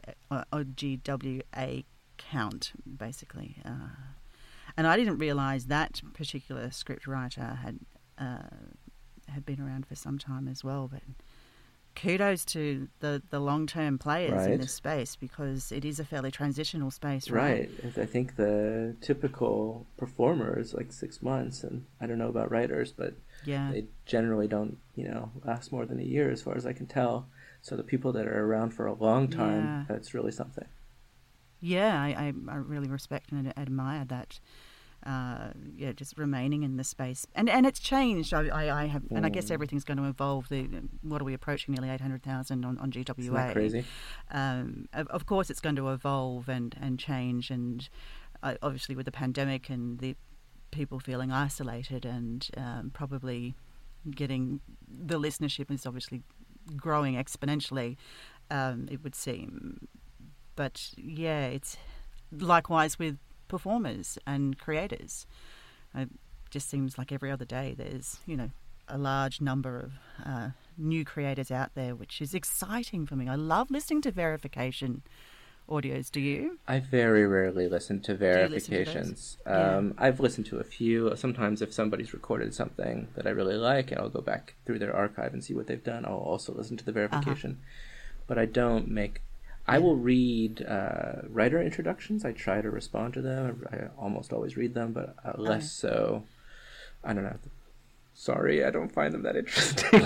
count, basically. And I didn't realise that particular script writer had been around for some time as well. But kudos to the long-term players in this space, because it is a fairly transitional space, right? Right. I think the typical performer is like 6 months, and I don't know about writers, but they generally don't, last more than a year as far as I can tell. So the people that are around for a long time, that's really something. Yeah, I really respect and admire that. Just remaining in the space, and it's changed. I have, and I guess everything's going to evolve. What are we approaching? Nearly 800,000 on GWA. Isn't that crazy? Of course, it's going to evolve and change, and obviously with the pandemic and the people feeling isolated, and probably getting the listenership is obviously growing exponentially, it would seem. But yeah, it's likewise with performers and creators. It just seems like every other day there's, a large number of new creators out there, which is exciting for me. I love listening to verification audios. Do you? I very rarely listen to Listen verifications. to those? I've listened to a few. Sometimes if somebody's recorded something that I really like, and I'll go back through their archive and see what they've done, I'll also listen to the verification. But I don't make... I will read writer introductions. I try to respond to them. I almost always read them, but less so. I don't know. Sorry, I don't find them that interesting.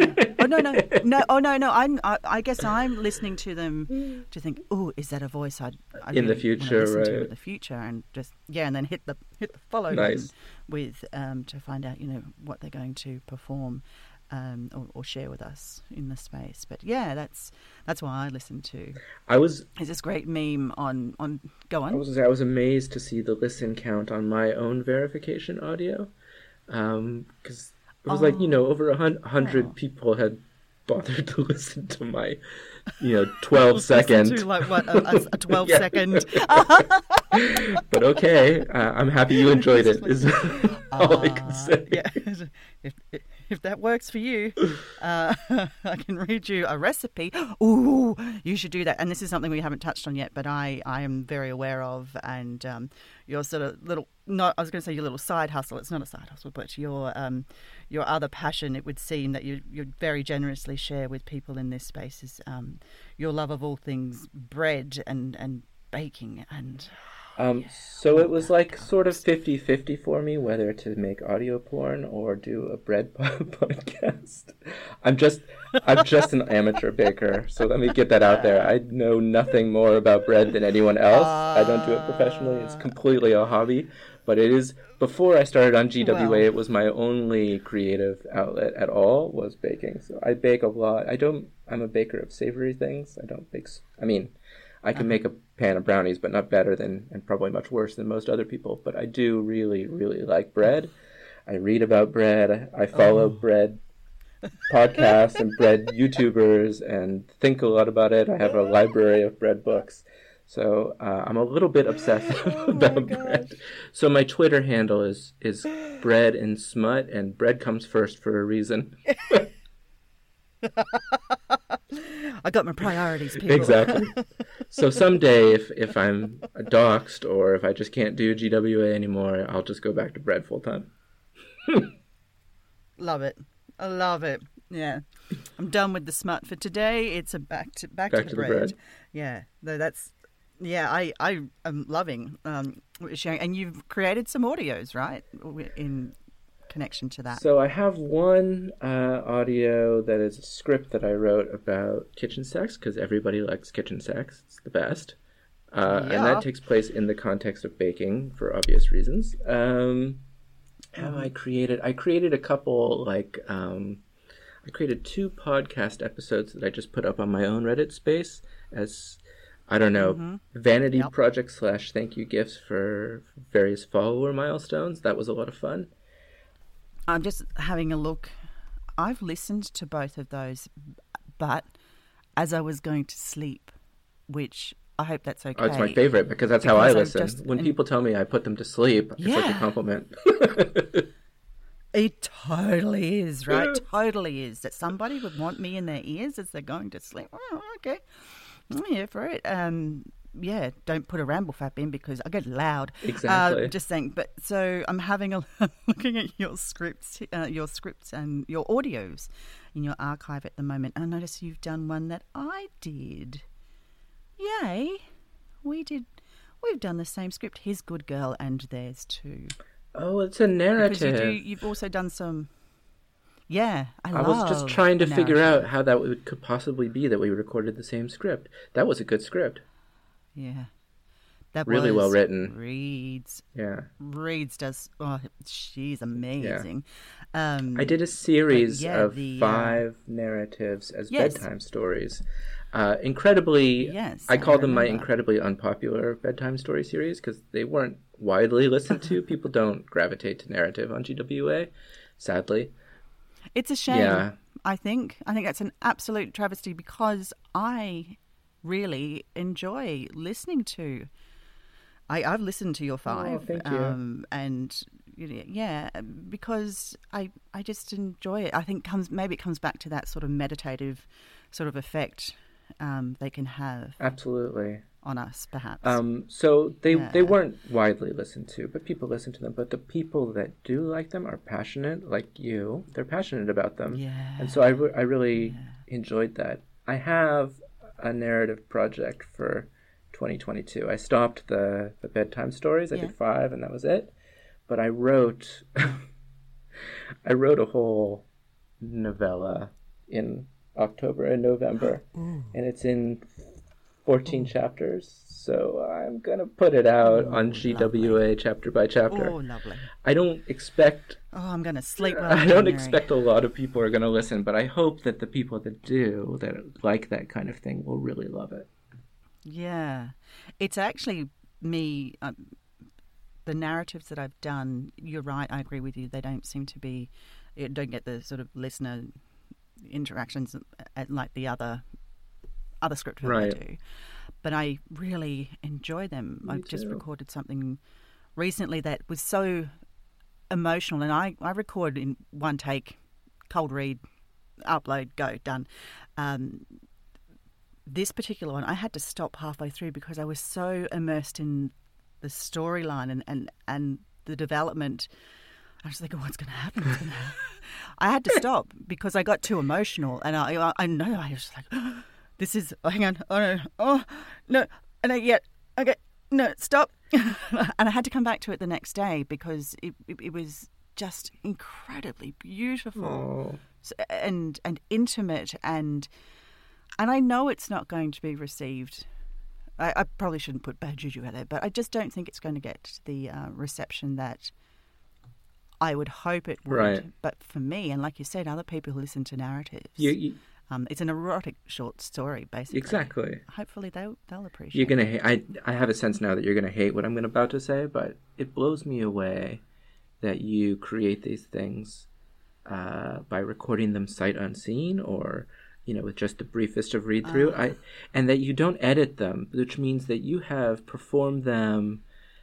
No. Oh no. I guess I'm listening to them to think, oh, is that a voice I in the future, listen right? to in the future, and just and then hit the follow button with to find out what they're going to perform. Or share with us in the space. But yeah, that's why I listen to. There's this great meme on. Go on. I was amazed to see the listen count on my own verification audio, because it was over 100 people had bothered to listen to my 12-second. To like what a 12-second. But okay, I'm happy you enjoyed it. Is all I can say. Yeah. If that works for you, I can read you a recipe. Ooh, you should do that. And this is something we haven't touched on yet, but I am very aware of. And your sort of I was going to say your little side hustle. It's not a side hustle, but your other passion, it would seem, that you very generously share with people in this space is your love of all things bread and baking and... So it was like sort of 50-50 for me whether to make audio porn or do a bread podcast. I'm just an amateur baker, so let me get that out there. I know nothing more about bread than anyone else. I don't do it professionally. It's completely a hobby, but it is. Before I started on GWA, It was my only creative outlet at all was baking. So I bake a lot. I'm a baker of savory things. I don't bake. I can make a pan of brownies, but not better than, and probably much worse than most other people. But I do really, really like bread. I read about bread. I follow bread podcasts and bread YouTubers and think a lot about it. I have a library of bread books. So I'm a little bit obsessive about bread. So my Twitter handle is bread and smut, and bread comes first for a reason. I got my priorities, people. Exactly. So someday, if I'm doxxed or if I just can't do GWA anymore, I'll just go back to bread full time. Love it. I love it. Yeah. I'm done with the smut for today. It's a back to the bread. Yeah. No, that's... Yeah, I am loving sharing. And you've created some audios, right? In connection to that. So I have one audio that is a script that I wrote about kitchen sex, because everybody likes kitchen sex. It's the best. And that takes place in the context of baking for obvious reasons. I created a couple, I created 2 podcast episodes that I just put up on my own Reddit space as, I don't know, vanity project / thank you gifts for various follower milestones. That was a lot of fun. I'm just having a look. I've listened to both of those, but as I was going to sleep, which I hope that's okay. Oh, it's my favorite because that's how I listen. When people tell me I put them to sleep, it's like a compliment. It totally is, right? Totally is. That somebody would want me in their ears as they're going to sleep. Oh, okay. I'm here for it. Don't put a ramble fap in because I get loud. Exactly. Just saying. But so I'm looking at your scripts and your audios in your archive at the moment. And I notice you've done one that I did. Yay. We've done the same script. His Good Girl and theirs too. Oh, it's a narrative. You've also done some... Yeah, I was just trying to figure out how that could possibly be that we recorded the same script. That was a good script. Yeah. That really well written. Reeds. Yeah. Reeds does... Oh, she's amazing. Yeah. I did a series of 5 narratives as bedtime stories. Incredibly, Yes, I call them my remember. incredibly unpopular bedtime story series because they weren't widely listened to. People don't gravitate to narrative on GWA, sadly. It's a shame. Yeah. I think that's an absolute travesty because I really enjoy listening to. I've listened to your 5, thank you. and yeah, because I just enjoy it. I think it comes back to that sort of meditative sort of effect they can have Absolutely. on us, perhaps. So they weren't widely listened to, but people listen to them. But the people that do like them are passionate, like you. They're passionate about them, Yeah. and so I really enjoyed that. I have a narrative project for 2022. I stopped the bedtime stories. I did 5, and that was it. But I wrote I wrote a whole novella in October and November, and it's in 14 chapters. So I'm gonna put it out on GWA chapter by chapter. Oh, lovely. I don't expect. Oh, I'm going to sleep well. I don't expect a lot of people are gonna listen, but I hope that the people that do, that like that kind of thing, will really love it. Yeah, it's actually me. The narratives that I've done, you're right. I agree with you. They don't seem to be. You don't get the sort of listener interactions like the other script films I do. But I really enjoy them. I've just recorded something recently that was so emotional, and I record in one take, cold read, upload, go, done. This particular one, I had to stop halfway through because I was so immersed in the storyline and the development. I was thinking, what's going to happen? I had to stop because I got too emotional, and I know I was like, this is. Oh, hang on, oh no, and okay, no, stop, and I had to come back to it the next day because it was just incredibly beautiful and intimate and I know it's not going to be received. I probably shouldn't put bad juju out there, but I just don't think it's going to get the reception that I would hope it would. Right. But for me, and like you said, other people who listen to narratives, it's an erotic short story, basically. Exactly. Hopefully they'll appreciate. You're gonna hate. I have a sense now that you're gonna hate what I'm about to say, but it blows me away that you create these things by recording them sight unseen, or with just the briefest of read through. And that you don't edit them, which means that you have performed them.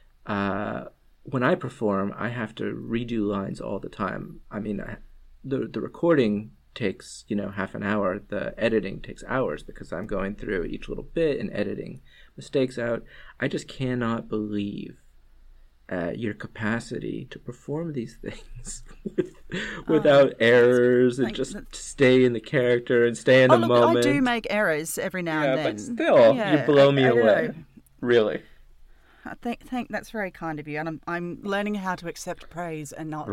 When I perform, I have to redo lines all the time. I mean, the recording takes half an hour. The editing takes hours because I'm going through each little bit and editing mistakes out. I just cannot believe your capacity to perform these things without errors and just stay in the character and stay in the moment. I do make errors every now and then. But still, you blow me away. Really. I think that's very kind of you, and I'm learning how to accept praise and not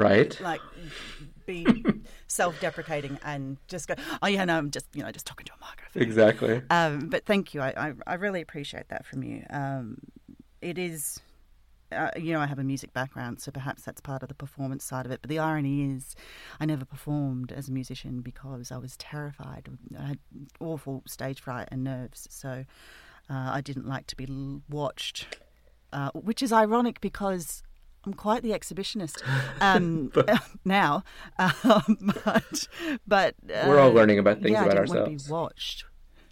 be self-deprecating and just go, oh yeah, no, I'm just just talking to a microphone. Exactly. But thank you. I really appreciate that from you. It is. I have a music background, so perhaps that's part of the performance side of it. But the irony is, I never performed as a musician because I was terrified. I had awful stage fright and nerves, so I didn't like to be watched, which is ironic because I'm quite the exhibitionist now. But we're all learning about things about I didn't ourselves. Want to be watched.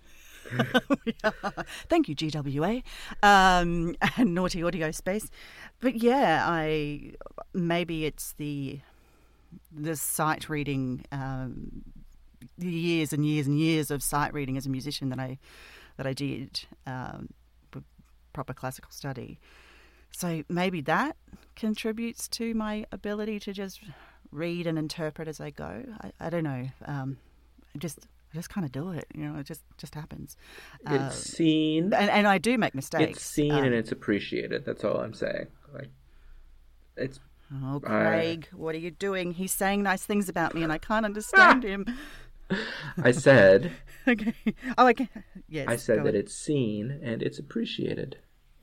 Thank you, GWA, and Naughty Audio Space. But yeah, maybe it's the sight reading, the years and years and years of sight reading as a musician that I did with proper classical study. So maybe that contributes to my ability to just read and interpret as I go. I don't know. I just kind of do it, it just happens. It's seen. And I do make mistakes. It's seen and it's appreciated. That's all I'm saying. It's... Oh, Craig, what are you doing? He's saying nice things about me and I can't understand him. I said... Okay. Oh, okay. Yes. I said that it's seen and it's appreciated.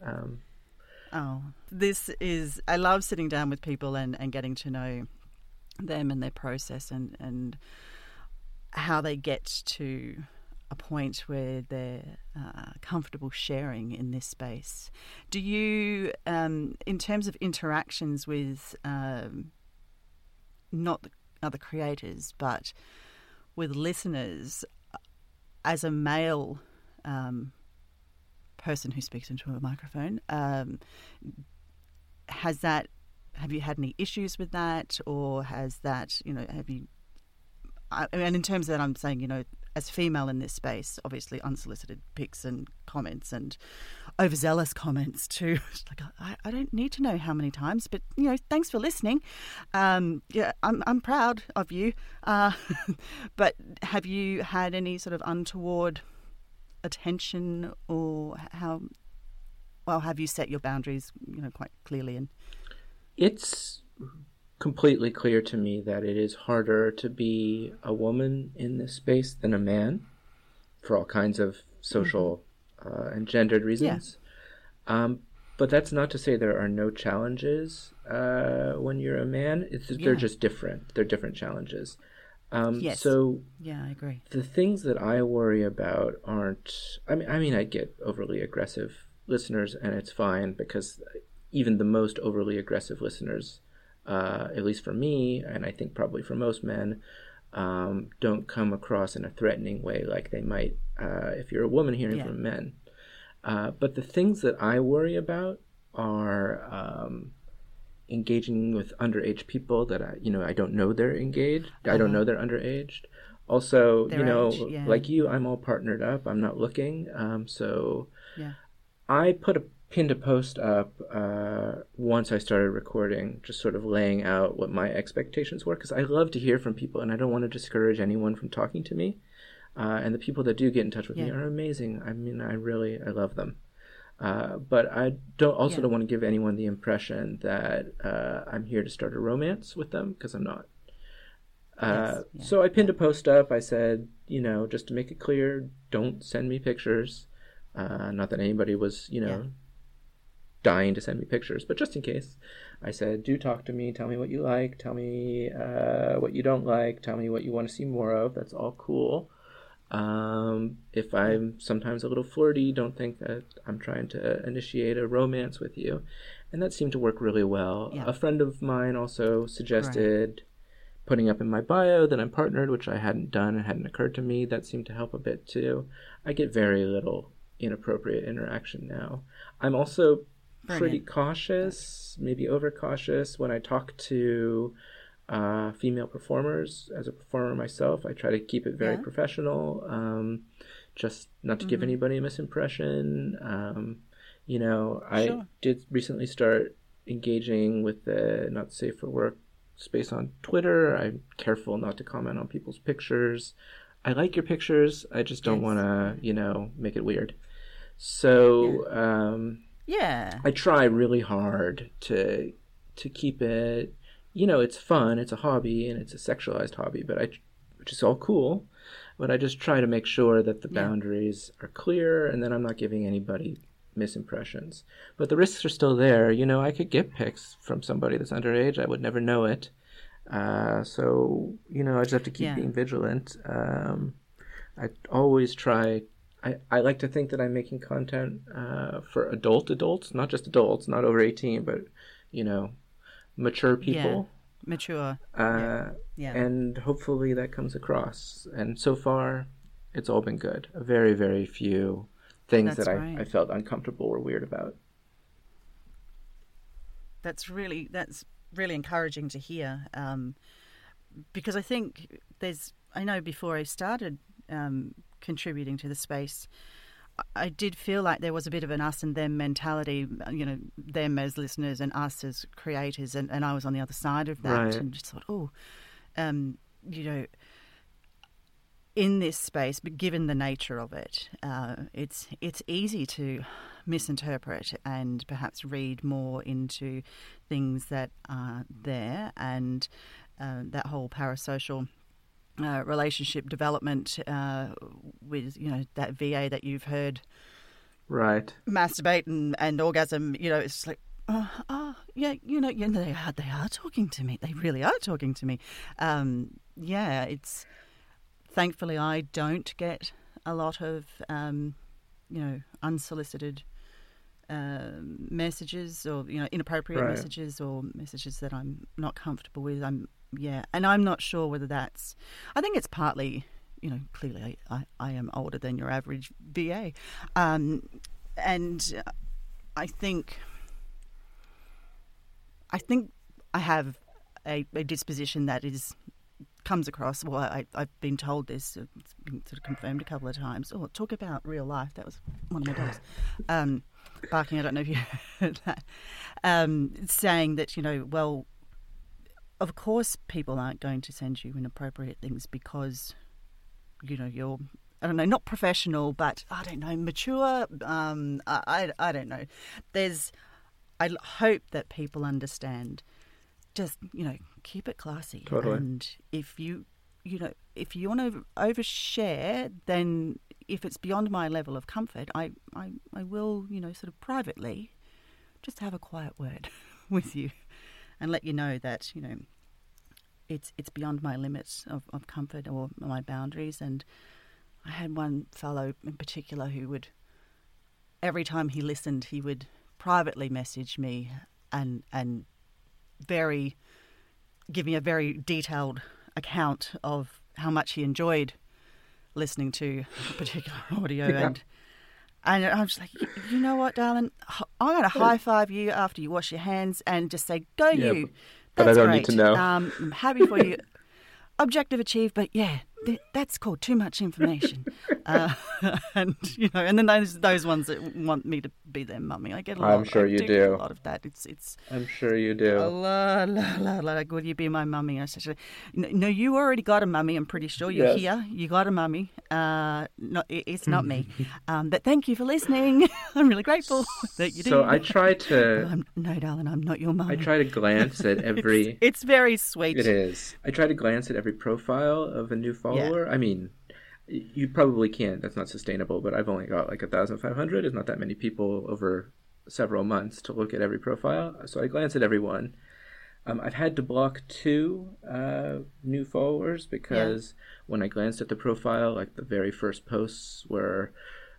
This is... I love sitting down with people and getting to know them and their process and how they get to a point where they're comfortable sharing in this space. Do you, in terms of interactions with not other creators, but with listeners, as a male person who speaks into a microphone, have you had any issues with that, or has that, have you? And in terms of that, I'm saying, as female in this space, obviously unsolicited pics and comments and overzealous comments too. Like, I don't need to know how many times, but thanks for listening. Yeah, I'm proud of you. But have you had any sort of untoward attention, or have you set your boundaries, quite clearly? And it's completely clear to me that it is harder to be a woman in this space than a man, for all kinds of social and gendered reasons. Yeah. But that's not to say there are no challenges when you're a man. They're just different. They're different challenges. Yes. So yeah, I agree. The things that I worry about aren't... I mean, I get overly aggressive listeners, and it's fine, because even the most overly aggressive listeners, at least for me, and I think probably for most men, don't come across in a threatening way like they might if you're a woman hearing from men. But the things that I worry about are engaging with underage people that I don't know they're engaged. I don't know they're underaged. Also, like you, I'm all partnered up. I'm not looking. So I put a pinned a post up once I started recording, just sort of laying out what my expectations were, because I love to hear from people, and I don't want to discourage anyone from talking to me. And the people that do get in touch with me are amazing. I mean, I love them. But I don't want to give anyone the impression that I'm here to start a romance with them, because I'm not. So I pinned a post up. I said, just to make it clear, don't send me pictures. Not that anybody was, dying to send me pictures, but just in case, I said, do talk to me. Tell me what you like. Tell me what you don't like. Tell me what you want to see more of. That's all cool. If I'm sometimes a little flirty, don't think that I'm trying to initiate a romance with you. And that seemed to work really well. A friend of mine also suggested putting up in my bio that I'm partnered, which I hadn't done. It hadn't occurred to me. That seemed to help a bit too. I get very little inappropriate interaction now. I'm also pretty cautious, maybe overcautious, when I talk to female performers. As a performer myself, I try to keep it very professional, just not to give anybody a misimpression. I did recently start engaging with the Not Safe for Work space on Twitter. I'm careful not to comment on people's pictures. I like your pictures. I just don't want to, make it weird. So I try really hard to keep it, it's fun, it's a hobby, and it's a sexualized hobby, which is all cool, but I just try to make sure that the boundaries are clear, and then I'm not giving anybody misimpressions. But the risks are still there. I could get pics from somebody that's underage. I would never know it. So, I just have to keep being vigilant. I always try... I like to think that I'm making content for adults, not just adults, not over 18, but, mature people. Yeah, mature. And hopefully that comes across. And so far, it's all been good. Very, very few things that I felt uncomfortable or weird about. That's really encouraging to hear, because I think I know before I started contributing to the space, I did feel like there was a bit of an us and them mentality, them as listeners and us as creators, and I was on the other side of that, and just thought, in this space, but given the nature of it, it's easy to misinterpret and perhaps read more into things that aren't there, and that whole parasocial relationship development with that VA that you've heard masturbate and orgasm, it's like they are talking to me, they really are talking to me. It's thankfully I don't get a lot of, unsolicited messages or, inappropriate Right. messages or messages that I'm not comfortable with. And I'm not sure whether that's, I think it's partly, clearly I am older than your average VA. And I think I have a disposition that comes across. Well, I've been told this. It's been sort of confirmed a couple of times. Oh, talk about real life. That was one of my dogs barking. I don't know if you heard that. Saying that, well, of course people aren't going to send you inappropriate things because, you're, I don't know, not professional, but I don't know, mature. I don't know. I hope that people understand. Just, keep it classy. Totally. And if you want to overshare, then if it's beyond my level of comfort, I will, sort of privately just have a quiet word with you and let you know that, it's beyond my limits of comfort or my boundaries. And I had one fellow in particular who would, every time he listened, he would privately message me and give me a very detailed account of how much he enjoyed listening to a particular audio. Yeah. And I'm just like, you know what, darling? I'm going to high five you after you wash your hands and just say, go Yeah, you. but That's I don't great. need to know. I'm happy for you. Objective achieved, but yeah, that's called too much information. And then those ones that want me to be their mummy, I get a lot. I'm sure you get do. a lot of that. It's. I'm sure you do. Like, will you be my mummy? I said, no, you already got a mummy. I'm pretty sure you're Yes. here. You got a mummy. It's not me. But thank you for listening. I'm really grateful that you did. So I try to. No, darling, I'm not your mummy. I try to glance at every. It's very sweet. It is. I try to glance at every profile of a new follower. I mean, you probably can't. That's not sustainable. But I've only got like 1,500. It's not that many people over several months to look at every profile. So I glance at every one. I've had to block 2 new followers because when I glanced at the profile, like the very first posts were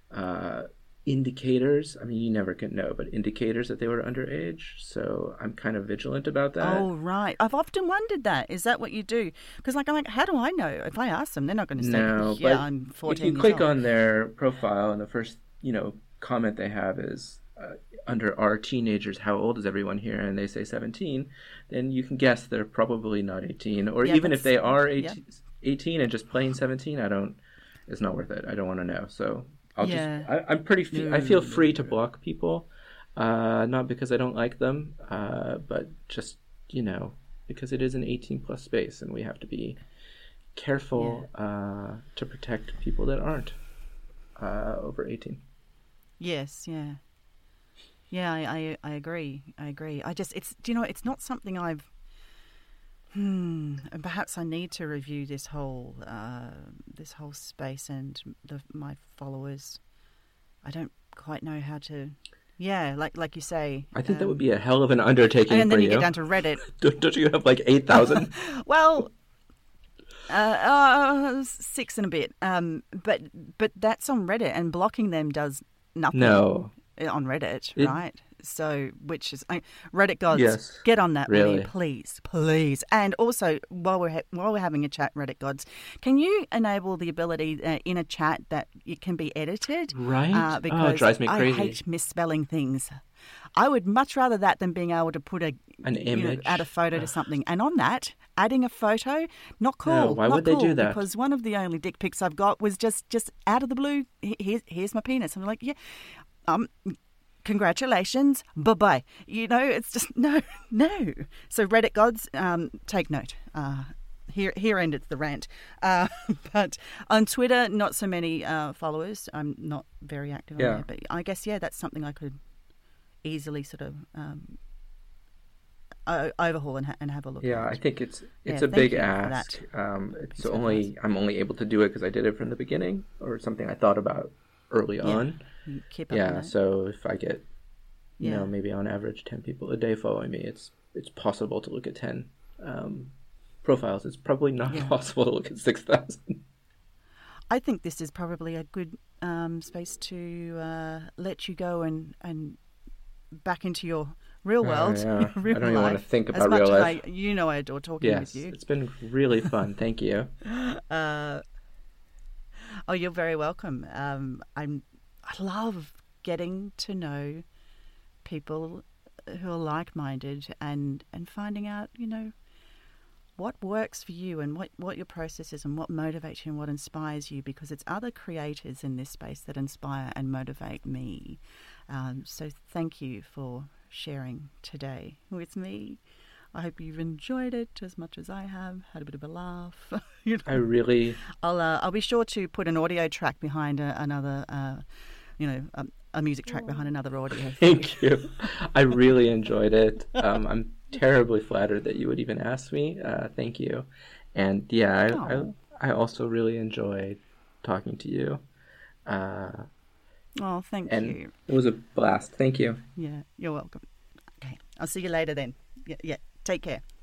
indicators. I mean, you never can know, but indicators that they were underage. So I'm kind of vigilant about that. Oh, right. I've often wondered that. Is that what you do? Because I'm like, how do I know? If I ask them, they're not going to say, No, yeah, but I'm 14 if you years click old. on their profile and the first, comment they have is under our teenagers, how old is everyone here? And they say 17, then you can guess they're probably not 18. Or Yeah, even if they are yeah. 18 and just plain 17, it's not worth it. I don't want to know. So Yeah. I'm pretty, I feel free to block people. Not because I don't like them, but just, because it is an 18 plus space and we have to be careful to protect people that aren't over 18. Yes, yeah. Yeah, I agree. It's not something I've... and perhaps I need to review this whole space and my followers. I don't quite know how to... Yeah, like you say. I think that would be a hell of an undertaking and for then you. you get down to Reddit. Don't you have like 8,000? Well, 6 and a bit. But that's on Reddit, and blocking them does nothing. No. On Reddit, right? So, which is Reddit gods, Yes, get on that, really. will you, please. And also, while we're having a chat, Reddit gods, can you enable the ability in a chat that it can be edited? Right? Because it drives me crazy. I hate misspelling things. I would much rather that than being able to put an image, add a photo to something. And on that, adding a photo, not cool. No, why not would they cool, do that? Because one of the only dick pics I've got was just out of the blue. Here's my penis. I'm like, yeah. Congratulations, bye-bye. It's just, no. So Reddit gods, take note. Here ended the rant. But on Twitter, not so many followers. I'm not very active on there. But I guess, that's something I could easily sort of overhaul and have a look at. Yeah, I think it's a thank big you for ask. that. I'm only able to do it because I did it from the beginning or something I thought about early on. You keep up on that. So if I get, maybe on average 10 people a day following me, it's possible to look at 10 profiles. It's probably not possible to look at 6,000. I think this is probably a good space to let you go and back into your real world, Yeah. your real I don't even life. want to think As about much real as life. I adore talking Yes, with you. it's been really fun. Thank you. Oh, you're very welcome. I love getting to know people who are like-minded and finding out, what works for you and what your process is and what motivates you and what inspires you, because it's other creators in this space that inspire and motivate me. So thank you for sharing today with me. I hope you've enjoyed it as much as I have. Had a bit of a laugh. I really... I'll be sure to put an audio track behind another, a music track behind another audio. Thank you. I really enjoyed it. I'm terribly flattered that you would even ask me. Thank you. And yeah, I also really enjoyed talking to you. Thank and you. It was a blast. Thank you. Yeah, you're welcome. Okay, I'll see you later then. Yeah. Take care.